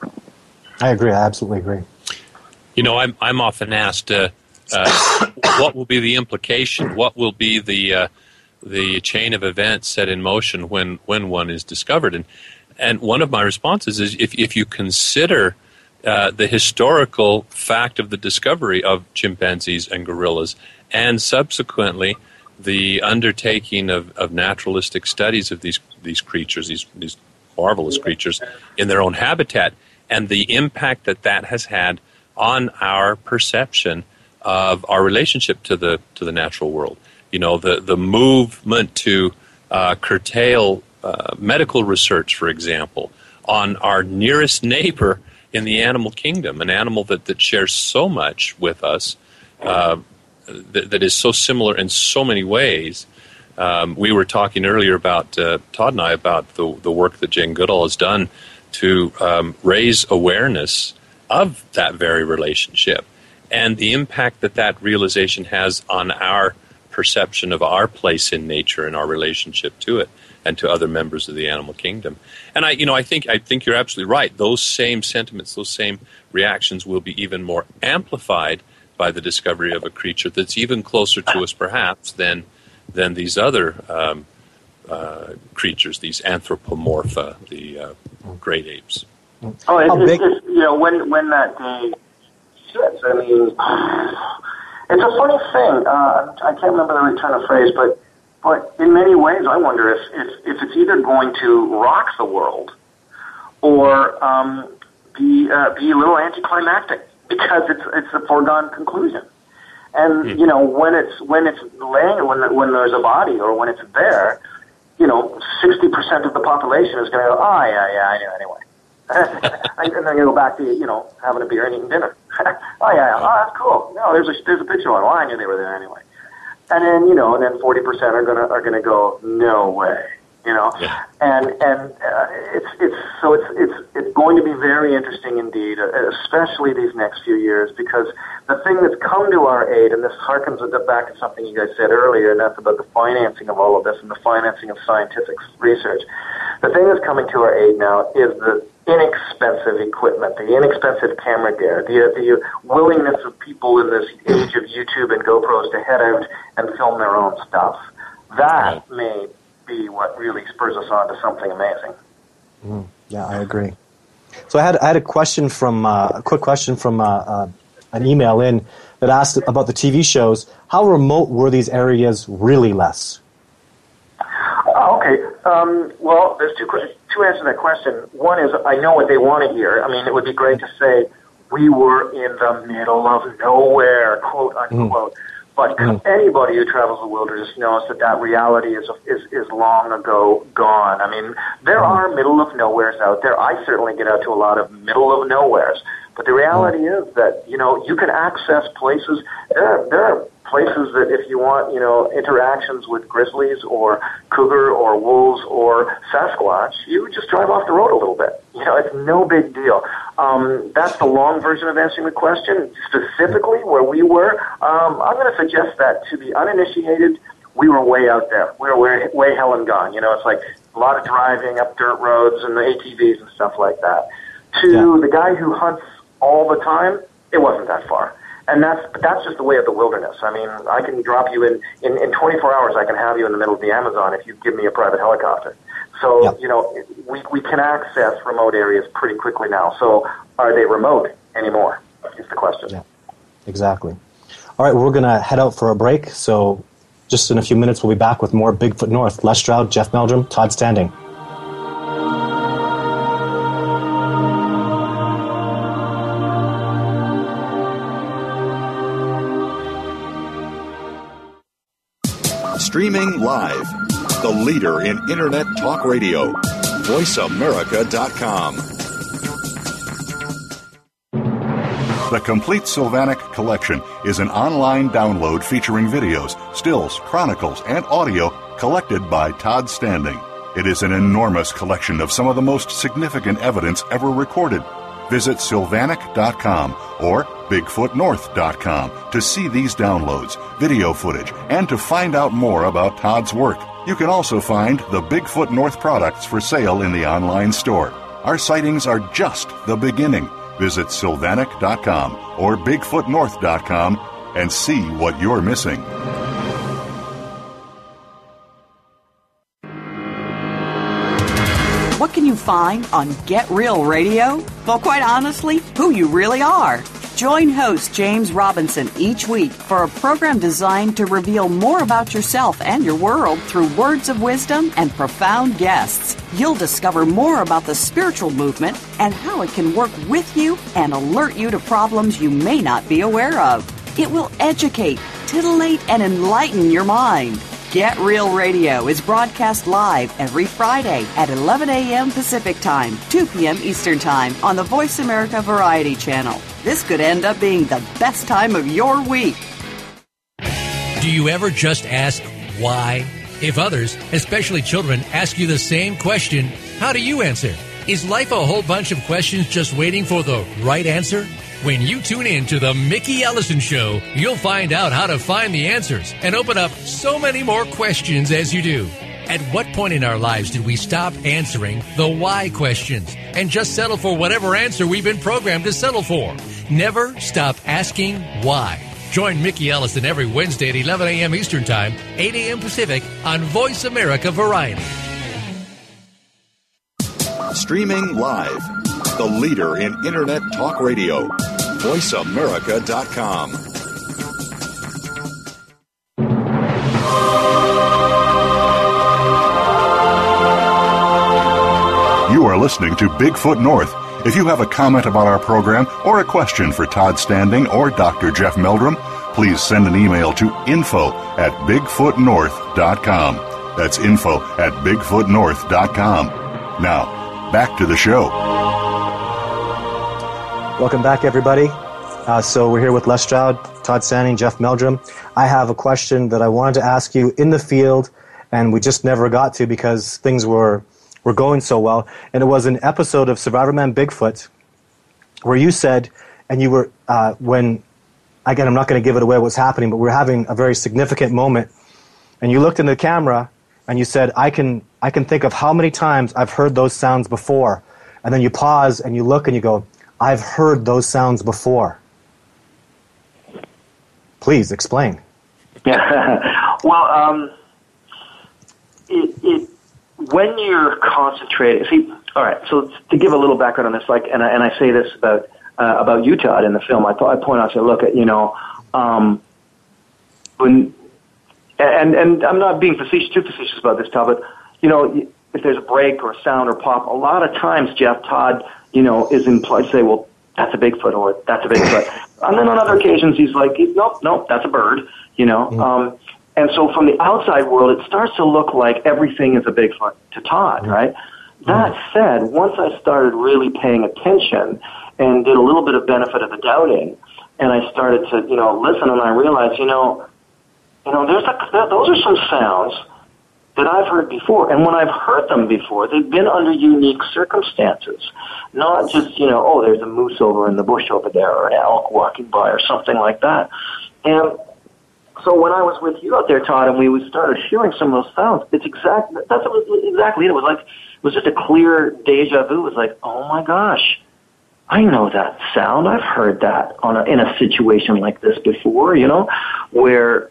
I agree. I absolutely agree. You know, I'm I'm often asked. Uh, Uh, what will be the implication? What will be the uh, the chain of events set in motion when, when one is discovered? And and one of my responses is if if you consider uh, the historical fact of the discovery of chimpanzees and gorillas, and subsequently the undertaking of, of naturalistic studies of these these creatures, these these marvelous creatures in their own habitat, and the impact that that has had on our perception of our relationship to the to the natural world. You know, the the movement to uh, curtail uh, medical research, for example, on our nearest neighbor in the animal kingdom, an animal that, that shares so much with us, uh, that, that is so similar in so many ways. Um, we were talking earlier about, uh, Todd and I, about the, the work that Jane Goodall has done to um, raise awareness of that very relationship and the impact that that realization has on our perception of our place in nature and our relationship to it and to other members of the animal kingdom. And I, you know, I think I think you're absolutely right. Those same sentiments, those same reactions will be even more amplified by the discovery of a creature that's even closer to us, perhaps, than than these other um, uh, creatures, these anthropomorpha, the uh, great apes. Oh, it's, it's, it's, you know, when when that day sits, I mean, it's a funny thing. Uh, I can't remember the right turn of phrase, but but in many ways, I wonder if if, if it's either going to rock the world or um, be uh, be a little anticlimactic because it's it's a foregone conclusion. And mm. you know, when it's when it's laying, when when there's a body, or when it's there, you know, sixty percent of the population is going to go, oh yeah, yeah, I knew anyway. And then you go back to, you know, having a beer and eating dinner. Oh yeah, oh that's cool. No, there's a there's a picture on. Well, I knew they were there anyway. And then, you know, and then forty percent are gonna are gonna go, no way. You know, yeah. and and uh, it's it's so it's it's it's going to be very interesting indeed, especially these next few years, because the thing that's come to our aid, and this harkens back to something you guys said earlier, and that's about the financing of all of this and the financing of scientific research. The thing that's coming to our aid now is the inexpensive equipment, the inexpensive camera gear, the the willingness of people in this age of YouTube and GoPros to head out and film their own stuff. That may be what really spurs us on to something amazing. Mm, yeah, I agree. So I had I had a question from uh, a quick question from uh, uh, an email in that asked about the T V shows. How remote were these areas really, Les? Oh, okay. Um, well, there's two two answers to that question. One is I know what they want to hear. I mean, it would be great to say we were in the middle of nowhere, quote unquote. Mm. But mm. anybody who travels the wilderness knows that that reality is, is is long ago gone. I mean, there are middle of nowheres out there. I certainly get out to a lot of middle of nowheres. But the reality is that, you know, you can access places. There are, there are places that if you want, you know, interactions with grizzlies or cougar or wolves or Sasquatch, you would just drive off the road a little bit. You know, it's no big deal. Um, that's the long version of answering the question. Specifically, where we were, um, I'm going to suggest that to the uninitiated, we were way out there. We were way, way hell and gone. You know, it's like a lot of driving up dirt roads and the A T Vs and stuff like that. To yeah. the guy who hunts all the time, it wasn't that far. And that's that's just the way of the wilderness. I mean, I can drop you in, in, in twenty-four hours, I can have you in the middle of the Amazon if you give me a private helicopter. So, yep. you know, we, we can access remote areas pretty quickly now. So are they remote anymore is the question. Yeah, exactly. All right, we're going to head out for a break. So just in a few minutes, we'll be back with more Bigfoot North. Les Stroud, Jeff Meldrum, Todd Standing. Streaming live, the leader in Internet talk radio, voice america dot com. The Complete Sylvanic Collection is an online download featuring videos, stills, chronicles, and audio collected by Todd Standing. It is an enormous collection of some of the most significant evidence ever recorded. Visit sylvanic dot com or bigfoot north dot com to see these downloads, video footage, and to find out more about Todd's work. You can also find the Bigfoot North products for sale in the online store. Our sightings are just the beginning. Visit sylvanic dot com or bigfoot north dot com and see what you're missing. What can you find on Get Real Radio? Well, quite honestly, who you really are. Join host James Robinson each week for a program designed to reveal more about yourself and your world through words of wisdom and profound guests. You'll discover more about the spiritual movement and how it can work with you and alert you to problems you may not be aware of. It will educate, titillate, and enlighten your mind. Get Real Radio is broadcast live every Friday at eleven a.m. Pacific Time, two p.m. Eastern Time on the Voice America Variety Channel. This could end up being the best time of your week. Do you ever just ask why? If others, especially children, ask you the same question, how do you answer? Is life a whole bunch of questions just waiting for the right answer? When you tune in to the Mickey Ellison Show, you'll find out how to find the answers and open up so many more questions as you do. At what point in our lives did we stop answering the why questions and just settle for whatever answer we've been programmed to settle for? Never stop asking why. Join Mickey Ellison every Wednesday at eleven a.m. Eastern Time, eight a.m. Pacific on Voice America Variety. Streaming live, the leader in Internet talk radio, voice america dot com. You are listening to Bigfoot North. If you have a comment about our program or a question for Todd Standing or Doctor Jeff Meldrum, please send an email to info at bigfoot north dot com. That's info at bigfoot north dot com. Now, back to the show. Welcome back, everybody. Uh, so we're here with Les Stroud, Todd Standing, Jeff Meldrum. I have a question that I wanted to ask you in the field, and we just never got to because things were were going so well. And it was an episode of Survivor Man Bigfoot where you said, and you were, uh, when, again, I'm not going to give it away what's happening, but we were having a very significant moment, and you looked in the camera and you said, I can I can think of how many times I've heard those sounds before. And then you pause and you look and you go, I've heard those sounds before. Please explain. Yeah. Well, um, it, it, when you're concentrating, see, all right, so to give a little background on this, like, and I, and I say this about, uh, about you, Todd, in the film, I, I point out, I say, look, at, you know, um, when, and, and I'm not being facetious, too facetious about this, Todd, but, you know, if there's a break or a sound or pop, a lot of times, Jeff, Todd, you know, is implied, say, well, that's a Bigfoot or that's a Bigfoot. And then on other occasions, he's like, nope, nope, that's a bird, you know. Mm-hmm. Um, and so from the outside world, it starts to look like everything is a Bigfoot to Todd, mm-hmm. right? Mm-hmm. That said, once I started really paying attention and did a little bit of benefit of the doubting, and I started to, you know, listen, and I realized, you know, you know, there's a, those are some sounds that I've heard before. And when I've heard them before, they've been under unique circumstances. Not just, you know, oh, there's a moose over in the bush over there, or an elk walking by, or something like that. And so when I was with you out there, Todd, and we started hearing some of those sounds, it's exact, that's exactly it. It was like, it was just a clear deja vu. It was like, oh my gosh, I know that sound. I've heard that on a, in a situation like this before, you know, where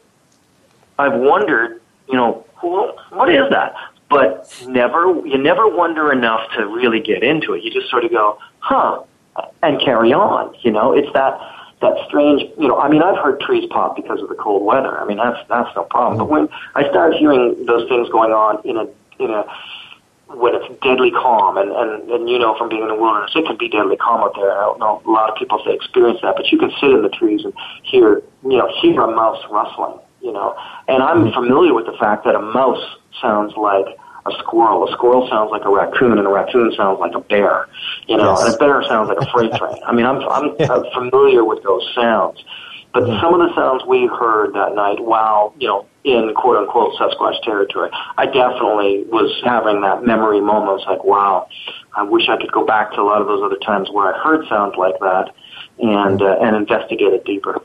I've wondered, you know, well, what is that? But never, you never wonder enough to really get into it. You just sort of go, huh, and carry on. You know, it's that that strange. You know, I mean, I've heard trees pop because of the cold weather. I mean, that's that's no problem. But when I started hearing those things going on in a in a when it's deadly calm, and and and you know from being in the wilderness, it can be deadly calm out there. I don't know. A lot of people say experience that, but you can sit in the trees and hear, you know, hear a mouse rustling. You know, and I'm familiar with the fact that a mouse sounds like a squirrel. A squirrel sounds like a raccoon, and a raccoon sounds like a bear. You know, yes. And a bear sounds like a freight train. I mean, I'm I'm, yeah. I'm familiar with those sounds. But mm-hmm. some of the sounds we heard that night, while you know, in quote unquote Sasquatch territory, I definitely was having that memory moment. It's like, wow, I wish I could go back to a lot of those other times where I heard sounds like that, and uh, and investigate it deeper.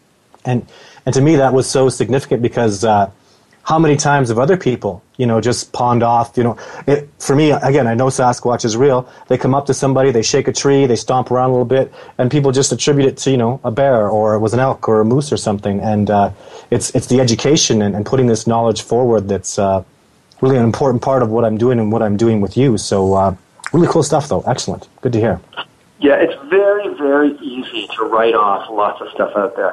And and to me, that was so significant because uh, how many times have other people, you know, just pawned off, you know, it, for me, again, I know Sasquatch is real. They come up to somebody, they shake a tree, they stomp around a little bit, and people just attribute it to, you know, a bear or it was an elk or a moose or something. And uh, it's it's the education and, and putting this knowledge forward that's uh, really an important part of what I'm doing and what I'm doing with you. So uh, really cool stuff, though. Excellent. Good to hear. Yeah, it's very, very easy to write off lots of stuff out there.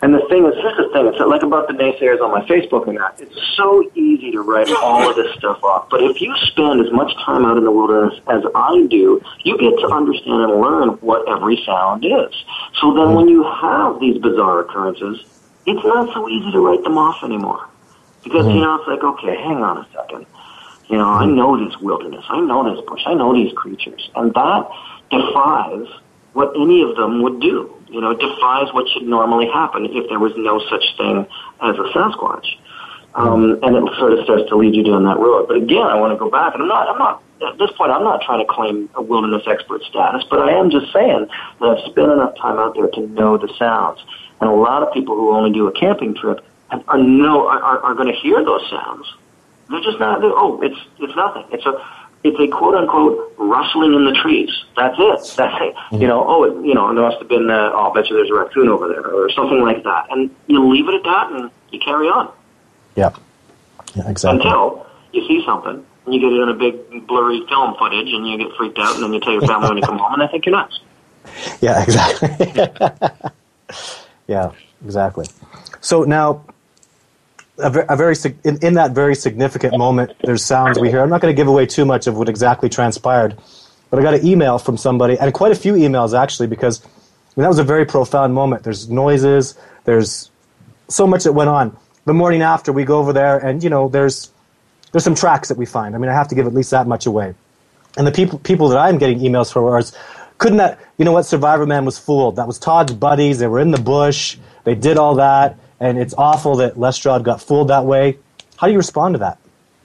And the thing is, here's the thing, it's like about the naysayers on my Facebook and that, it's so easy to write all of this stuff off. But if you spend as much time out in the wilderness as I do, you get to understand and learn what every sound is. So then when you have these bizarre occurrences, it's not so easy to write them off anymore. Because, you know, it's like, okay, hang on a second. You know, I know this wilderness, I know this bush, I know these creatures. And that defies what any of them would do. You know, it defies what should normally happen if there was no such thing as a Sasquatch. Um, and it sort of starts to lead you down that road. But again, I want to go back, and I'm not, I'm not, at this point, I'm not trying to claim a wilderness expert status, but I am just saying that I've spent enough time out there to know the sounds. And a lot of people who only do a camping trip are, know, are, are going to hear those sounds. They're just not, they're, oh, it's, it's nothing. It's a, It's a quote-unquote rustling in the trees. That's it. That's it. You know, oh, it, you know, there must have been, uh, oh, I bet you there's a raccoon over there, or something like that. And you leave it at that, and you carry on. Yep. Yeah, exactly. Until you see something, and you get it in a big, blurry film footage, and you get freaked out, and then you tell your family when you come home, and they think you're nuts. Yeah, exactly. Yeah, exactly. So now, A, a very in, in that very significant moment, there's sounds we hear. I'm not going to give away too much of what exactly transpired, but I got an email from somebody, and quite a few emails actually, because I mean, that was a very profound moment. There's noises, there's so much that went on. The morning after, we go over there, and you know, there's there's some tracks that we find. I mean, I have to give at least that much away. And the people people that I'm getting emails from are, couldn't that, you know what, Survivor Man was fooled. That was Todd's buddies. They were in the bush. They did all that. And it's awful that Lestrade got fooled that way. How do you respond to that?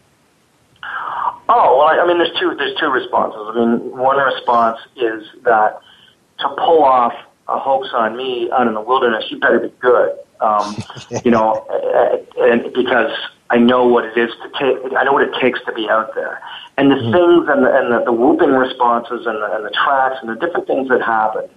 Oh, well, I, I mean, there's two there's two responses. I mean, one response is that to pull off a hoax on me out in the wilderness, you better be good. Um, you know, and because I know what it is to take. I know what it takes to be out there, and the mm-hmm. things and the, and the, the whooping responses and the, and the tracks and the different things that happened.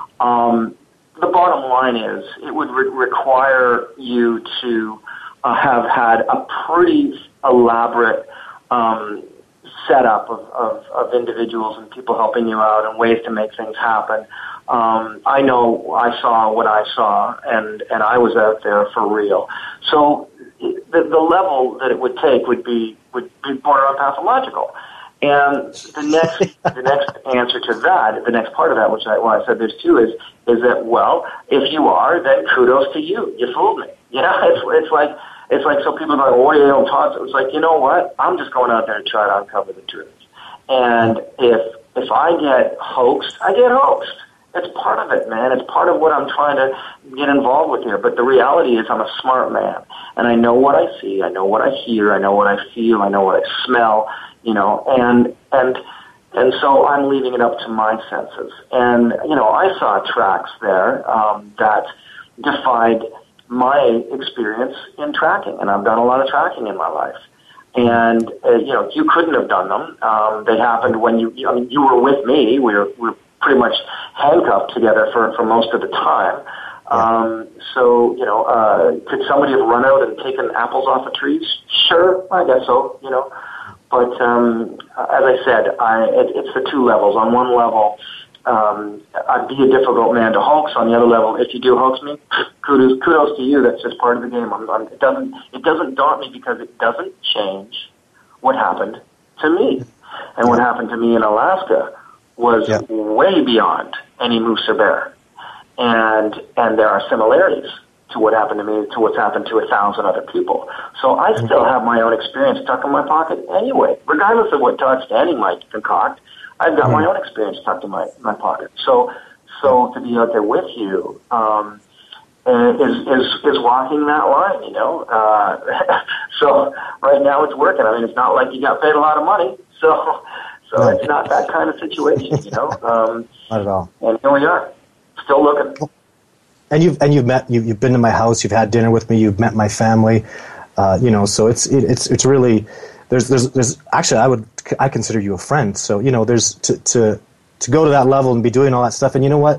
Um, The bottom line is it would re- require you to uh, have had a pretty elaborate um, setup of, of, of individuals and people helping you out and ways to make things happen. Um, I know I saw what I saw, and, and I was out there for real. So the, the level that it would take would be would be borderline pathological. And the next, the next answer to that, the next part of that, which I, well, I said there's two, is is that, well, if you are, then kudos to you. You fooled me. You know, it's it's like it's like so people are like, oh, you don't talk. It's like, you know what? I'm just going out there to try to uncover the truth. And if if I get hoaxed, I get hoaxed. It's part of it, man. It's part of what I'm trying to get involved with here. But the reality is I'm a smart man, and I know what I see. I know what I hear. I know what I feel. I know what I smell. You know, and and and so I'm leaving it up to my senses. And you know, I saw tracks there um, that defied my experience in tracking, and I've done a lot of tracking in my life. And uh, you know, you couldn't have done them. Um, they happened when you. I mean, you were with me. We were we were pretty much handcuffed together for for most of the time. Um, so you know, uh, could somebody have run out and taken apples off of trees? Sure, I guess so. You know. But um, as I said, I, it, it's the two levels. On one level, um, I'd be a difficult man to hoax. On the other level, if you do hoax me, kudos, kudos to you. That's just part of the game. I'm, I'm, it doesn't it doesn't daunt me because it doesn't change what happened to me. And what happened to me in Alaska was yeah. way beyond any moose or bear. And and there are similarities to what happened to me, to what's happened to a thousand other people. So I still have my own experience stuck in my pocket anyway, regardless of what Todd Standing might concoct. I've got my own experience tucked in my, my pocket. So, so to be out there with you, um, is, is, is walking that line, you know? Uh, so right now it's working. I mean, it's not like you got paid a lot of money. So, so no. It's not that kind of situation, you know? Um, not at all. And here we are, still looking. And you've and you've met you, you've been to my house. You've had dinner with me. You've met my family. Uh, you know, so it's it, it's it's really there's there's there's actually I would I consider you a friend. So you know, there's to to to go to that level and be doing all that stuff. And you know what,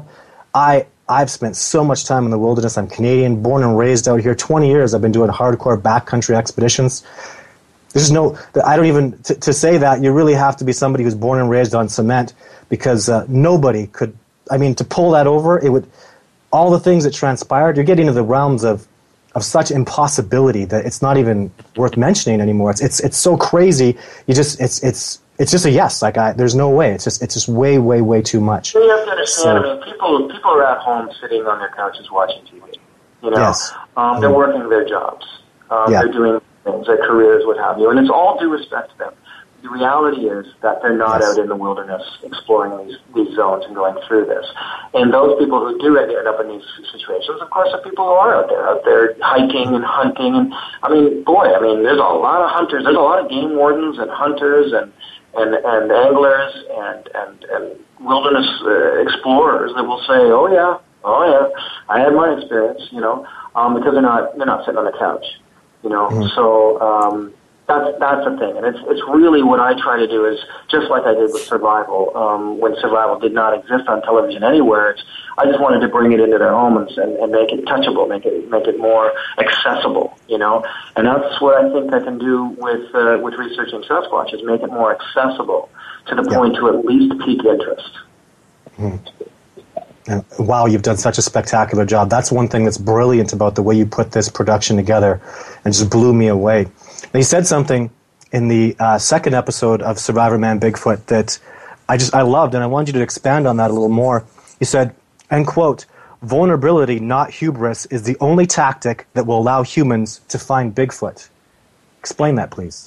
I I've spent so much time in the wilderness. I'm Canadian, born and raised out here. twenty years I've been doing hardcore backcountry expeditions. There's no I don't even to, to say that you really have to be somebody who's born and raised on cement because uh, nobody could. I mean, to pull that over, it would. all the things that transpired, you're getting into the realms of of such impossibility that it's not even worth mentioning anymore. It's it's it's so crazy. You just it's it's it's just a yes. Like I, there's no way. It's just it's just way way way too much. You have to understand. So, I mean, people people are at home sitting on their couches watching T V. You know, yes. um, they're working their jobs. Um, Yeah. They're doing things, their careers, what have you, and it's all due respect to them. The reality is that they're not Yes. out in the wilderness exploring these, these zones and going through this. And those people who do end up in these situations, of course, are people who are out there, out there hiking and hunting. And I mean, boy, I mean, there's a lot of hunters. There's a lot of game wardens and hunters and and, and anglers and and, and wilderness uh, explorers that will say, "Oh yeah, oh yeah, I had my experience," you know, um, because they're not they're not sitting on the couch, you know. Mm-hmm. So. Um, That's that's the thing, and it's it's really what I try to do is just like I did with Survival. Um, when Survival did not exist on television anywhere, it's, I just wanted to bring it into their homes and, and make it touchable, make it make it more accessible, you know. And that's what I think I can do with uh, with researching Sasquatch is make it more accessible to the Yeah. point to at least pique interest. Mm. And wow, you've done such a spectacular job. That's one thing that's brilliant about the way you put this production together, and just blew me away. Now, you said something in the uh, second episode of Survivor Man Bigfoot that I just I loved, and I wanted you to expand on that a little more. You said, end quote, vulnerability, not hubris, is the only tactic that will allow humans to find Bigfoot. Explain that, please.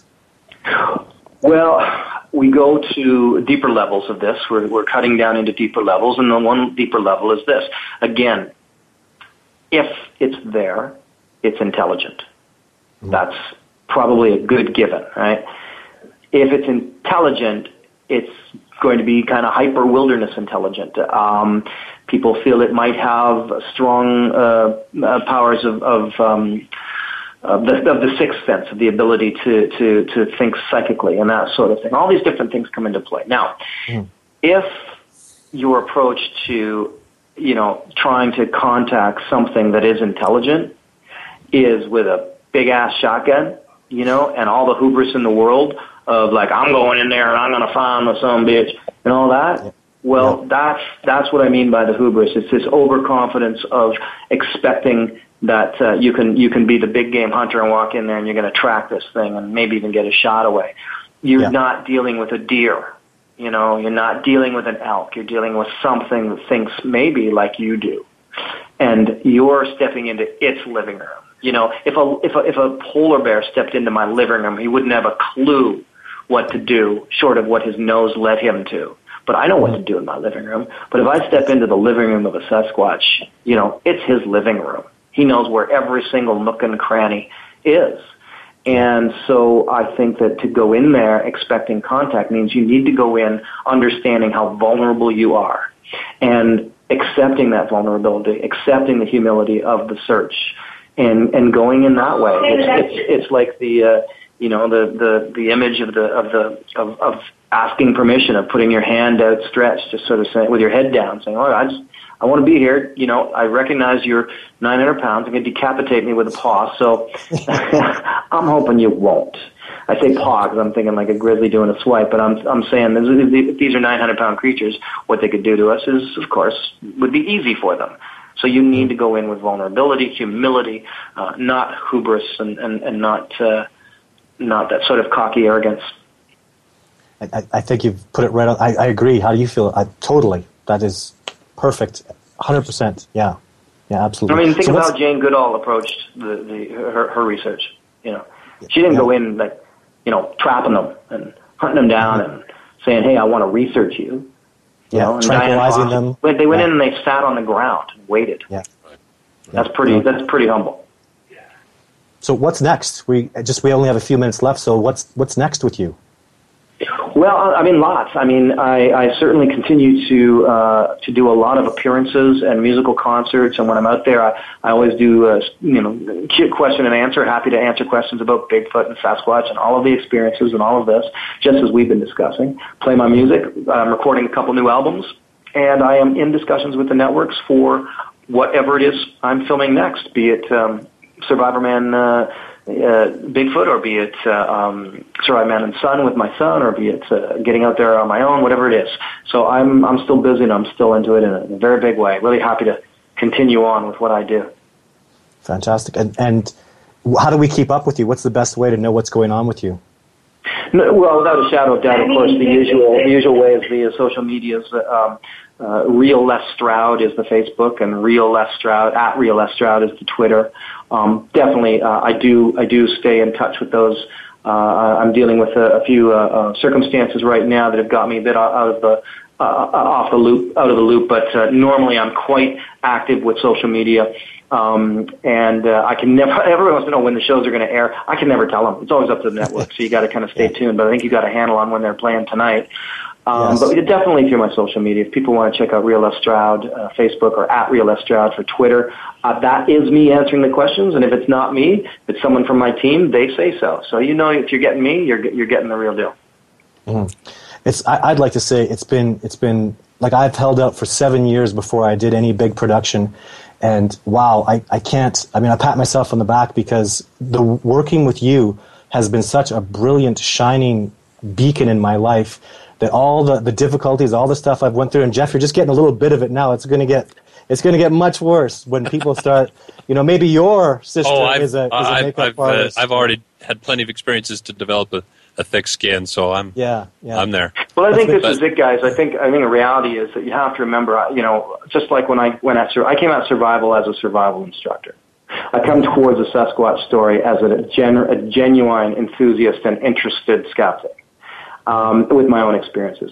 Well, we go to deeper levels of this. We're, we're cutting down into deeper levels, and the one deeper level is this. Again, if it's there, it's intelligent. Mm-hmm. That's probably a good given, right? If it's intelligent, it's going to be kind of hyper wilderness intelligent. Um, people feel it might have strong uh, uh, powers of, of, um, of, the, of the sixth sense, of the ability to, to, to think psychically and that sort of thing. All these different things come into play. Now, mm. if your approach to, you know, trying to contact something that is intelligent is with a big-ass shotgun, you know, and all the hubris in the world of like, I'm going in there and I'm going to find the son bitch and all that. Well, yeah. that's that's what I mean by the hubris. It's this overconfidence of expecting that uh, you can you can be the big game hunter and walk in there and you're going to track this thing and maybe even get a shot away. You're yeah. not dealing with a deer, you know. You're not dealing with an elk. You're dealing with something that thinks maybe like you do, and you're stepping into its living room. You know, if a if a if a polar bear stepped into my living room, he wouldn't have a clue what to do, short of what his nose led him to. But I know what to do in my living room. But if I step into the living room of a Sasquatch, you know, it's his living room. He knows where every single nook and cranny is. And so I think that to go in there expecting contact means you need to go in understanding how vulnerable you are and accepting that vulnerability, accepting the humility of the search. And and going in that way, it's it's, it's like the uh, you know the, the, the image of the of the of, of asking permission, of putting your hand outstretched, just sort of saying with your head down, saying, "Oh, I just I want to be here. You know, I recognize you're nine hundred pounds. You're going to decapitate me with a paw, so I'm hoping you won't." I say paw because I'm thinking like a grizzly doing a swipe, but I'm I'm saying if these are nine hundred pound creatures, what they could do to us is, of course, would be easy for them. So you need to go in with vulnerability, humility, uh, not hubris, and, and, and not uh, not that sort of cocky arrogance. I, I think you've put it right on. I, I agree. How do you feel? I, totally. That is perfect. one hundred percent. Yeah. Yeah, absolutely. I mean, think so of how Jane Goodall approached the, the her, her research. You know, she didn't yeah. go in like, you know, trapping them and hunting them down mm-hmm. and saying, "Hey, I want to research you." You yeah, know, and tranquilizing them. But they went yeah. in and they sat on the ground and waited. Yeah, that's pretty. That's pretty humble. So what's next? We just we only have a few minutes left. So what's what's next with you? Well, I mean, lots. I mean, I, I certainly continue to uh, to do a lot of appearances and musical concerts. And when I'm out there, I, I always do, uh, you know, question and answer. Happy to answer questions about Bigfoot and Sasquatch and all of the experiences and all of this, just as we've been discussing. Play my music. I'm recording a couple new albums, and I am in discussions with the networks for whatever it is I'm filming next, be it um, Survivor Man. Uh, Uh, Bigfoot, or be it uh, um, Survivor Man and Son with my son, or be it uh, getting out there on my own, whatever it is. So I'm I'm still busy and I'm still into it in a, in a very big way. Really happy to continue on with what I do. Fantastic. And, and how do we keep up with you? What's the best way to know what's going on with you? No, well, without a shadow of doubt, of course, the usual the usual way is via social medias. Um, uh, Real Les Stroud is the Facebook, and Real Les Stroud at Real Les Stroud is the Twitter. Um, definitely, uh, I do I do stay in touch with those. Uh, I'm dealing with a, a few uh, uh, circumstances right now that have got me a bit out of the uh, off the loop, out of the loop. But uh, normally, I'm quite active with social media. Um, and uh, I can never, everyone wants to know when the shows are going to air. I can never tell them. It's always up to the network, so you got to kind of stay tuned. But I think you got a handle on when they're playing tonight. Um, yes. But definitely through my social media. If people want to check out Real Les Stroud, uh, Facebook, or at Real Les Stroud for Twitter, uh, that is me answering the questions. And if it's not me, if it's someone from my team, they say so. So you know, if you're getting me, you're you're getting the real deal. Mm-hmm. It's. I, I'd like to say it's been it's been like I've held out for seven years before I did any big production. And wow, I, I can't, I mean, I pat myself on the back because the working with you has been such a brilliant, shining beacon in my life that all the, the difficulties, all the stuff I've went through, and Jeff, you're just getting a little bit of it now. It's going to get, it's going to get much worse when people start, you know, maybe your sister oh, is a, is a I've, makeup I've, artist. Uh, I've already had plenty of experiences to develop a, a thick skin, so I'm yeah, yeah. I'm there. Well, I think this but, is it, guys. I think I think the reality is that you have to remember, you know, just like when I went at I came at survival as a survival instructor. I come towards the Sasquatch story as a, gen, a genuine enthusiast and interested skeptic um, with my own experiences.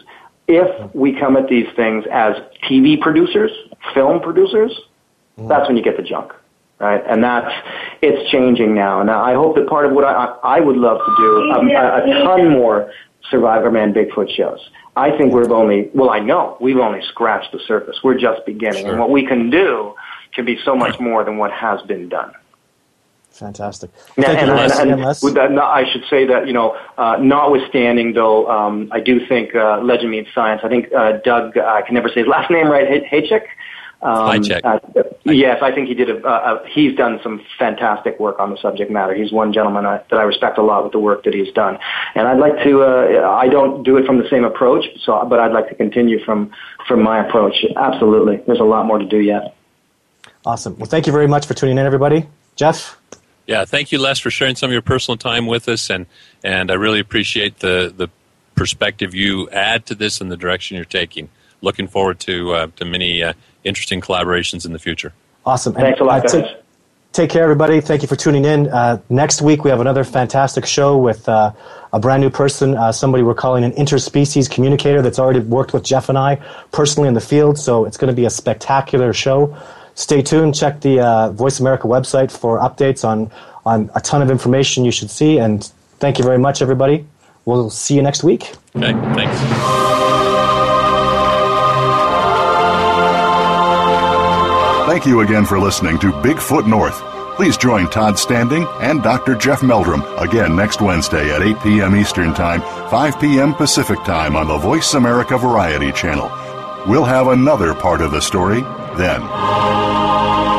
If we come at these things as T V producers, film producers, mm. that's when you get the junk. Right, and that's it's changing now. And I hope that part of what I I would love to do um, a, a ton more Survivor Man Bigfoot shows. I think we've only well, I know we've only scratched the surface. We're just beginning, sure. And what we can do can be so much more than what has been done. Fantastic. Now, Thank and, you, and, and, and Les. with that, I should say that, you know, uh, notwithstanding though, um, I do think uh, legend meets science. I think uh, Doug, uh, I can never say his last name right, Haychick. Um, uh, yes, I think he did. A, a, a, he's done some fantastic work on the subject matter. He's one gentleman I, that I respect a lot with the work that he's done. And I'd like to. Uh, I don't do it from the same approach, so but I'd like to continue from from my approach. Absolutely, there's a lot more to do yet. Awesome. Well, thank you very much for tuning in, everybody. Jeff. Yeah, thank you, Les, for sharing some of your personal time with us, and and I really appreciate the the perspective you add to this and the direction you're taking. Looking forward to uh, to many uh, interesting collaborations in the future. Awesome. Thanks and, a lot, uh, guys. Take, take care, everybody. Thank you for tuning in. Uh, next week, we have another fantastic show with uh, a brand new person, uh, somebody we're calling an interspecies communicator that's already worked with Jeff and I personally in the field, so it's going to be a spectacular show. Stay tuned. Check the uh, Voice America website for updates on, on a ton of information you should see, and thank you very much, everybody. We'll see you next week. Okay, thanks. Thank you again for listening to Bigfoot North. Please join Todd Standing and Doctor Jeff Meldrum again next Wednesday at eight p.m. Eastern Time, five p.m. Pacific Time on the Voice America Variety Channel. We'll have another part of the story then.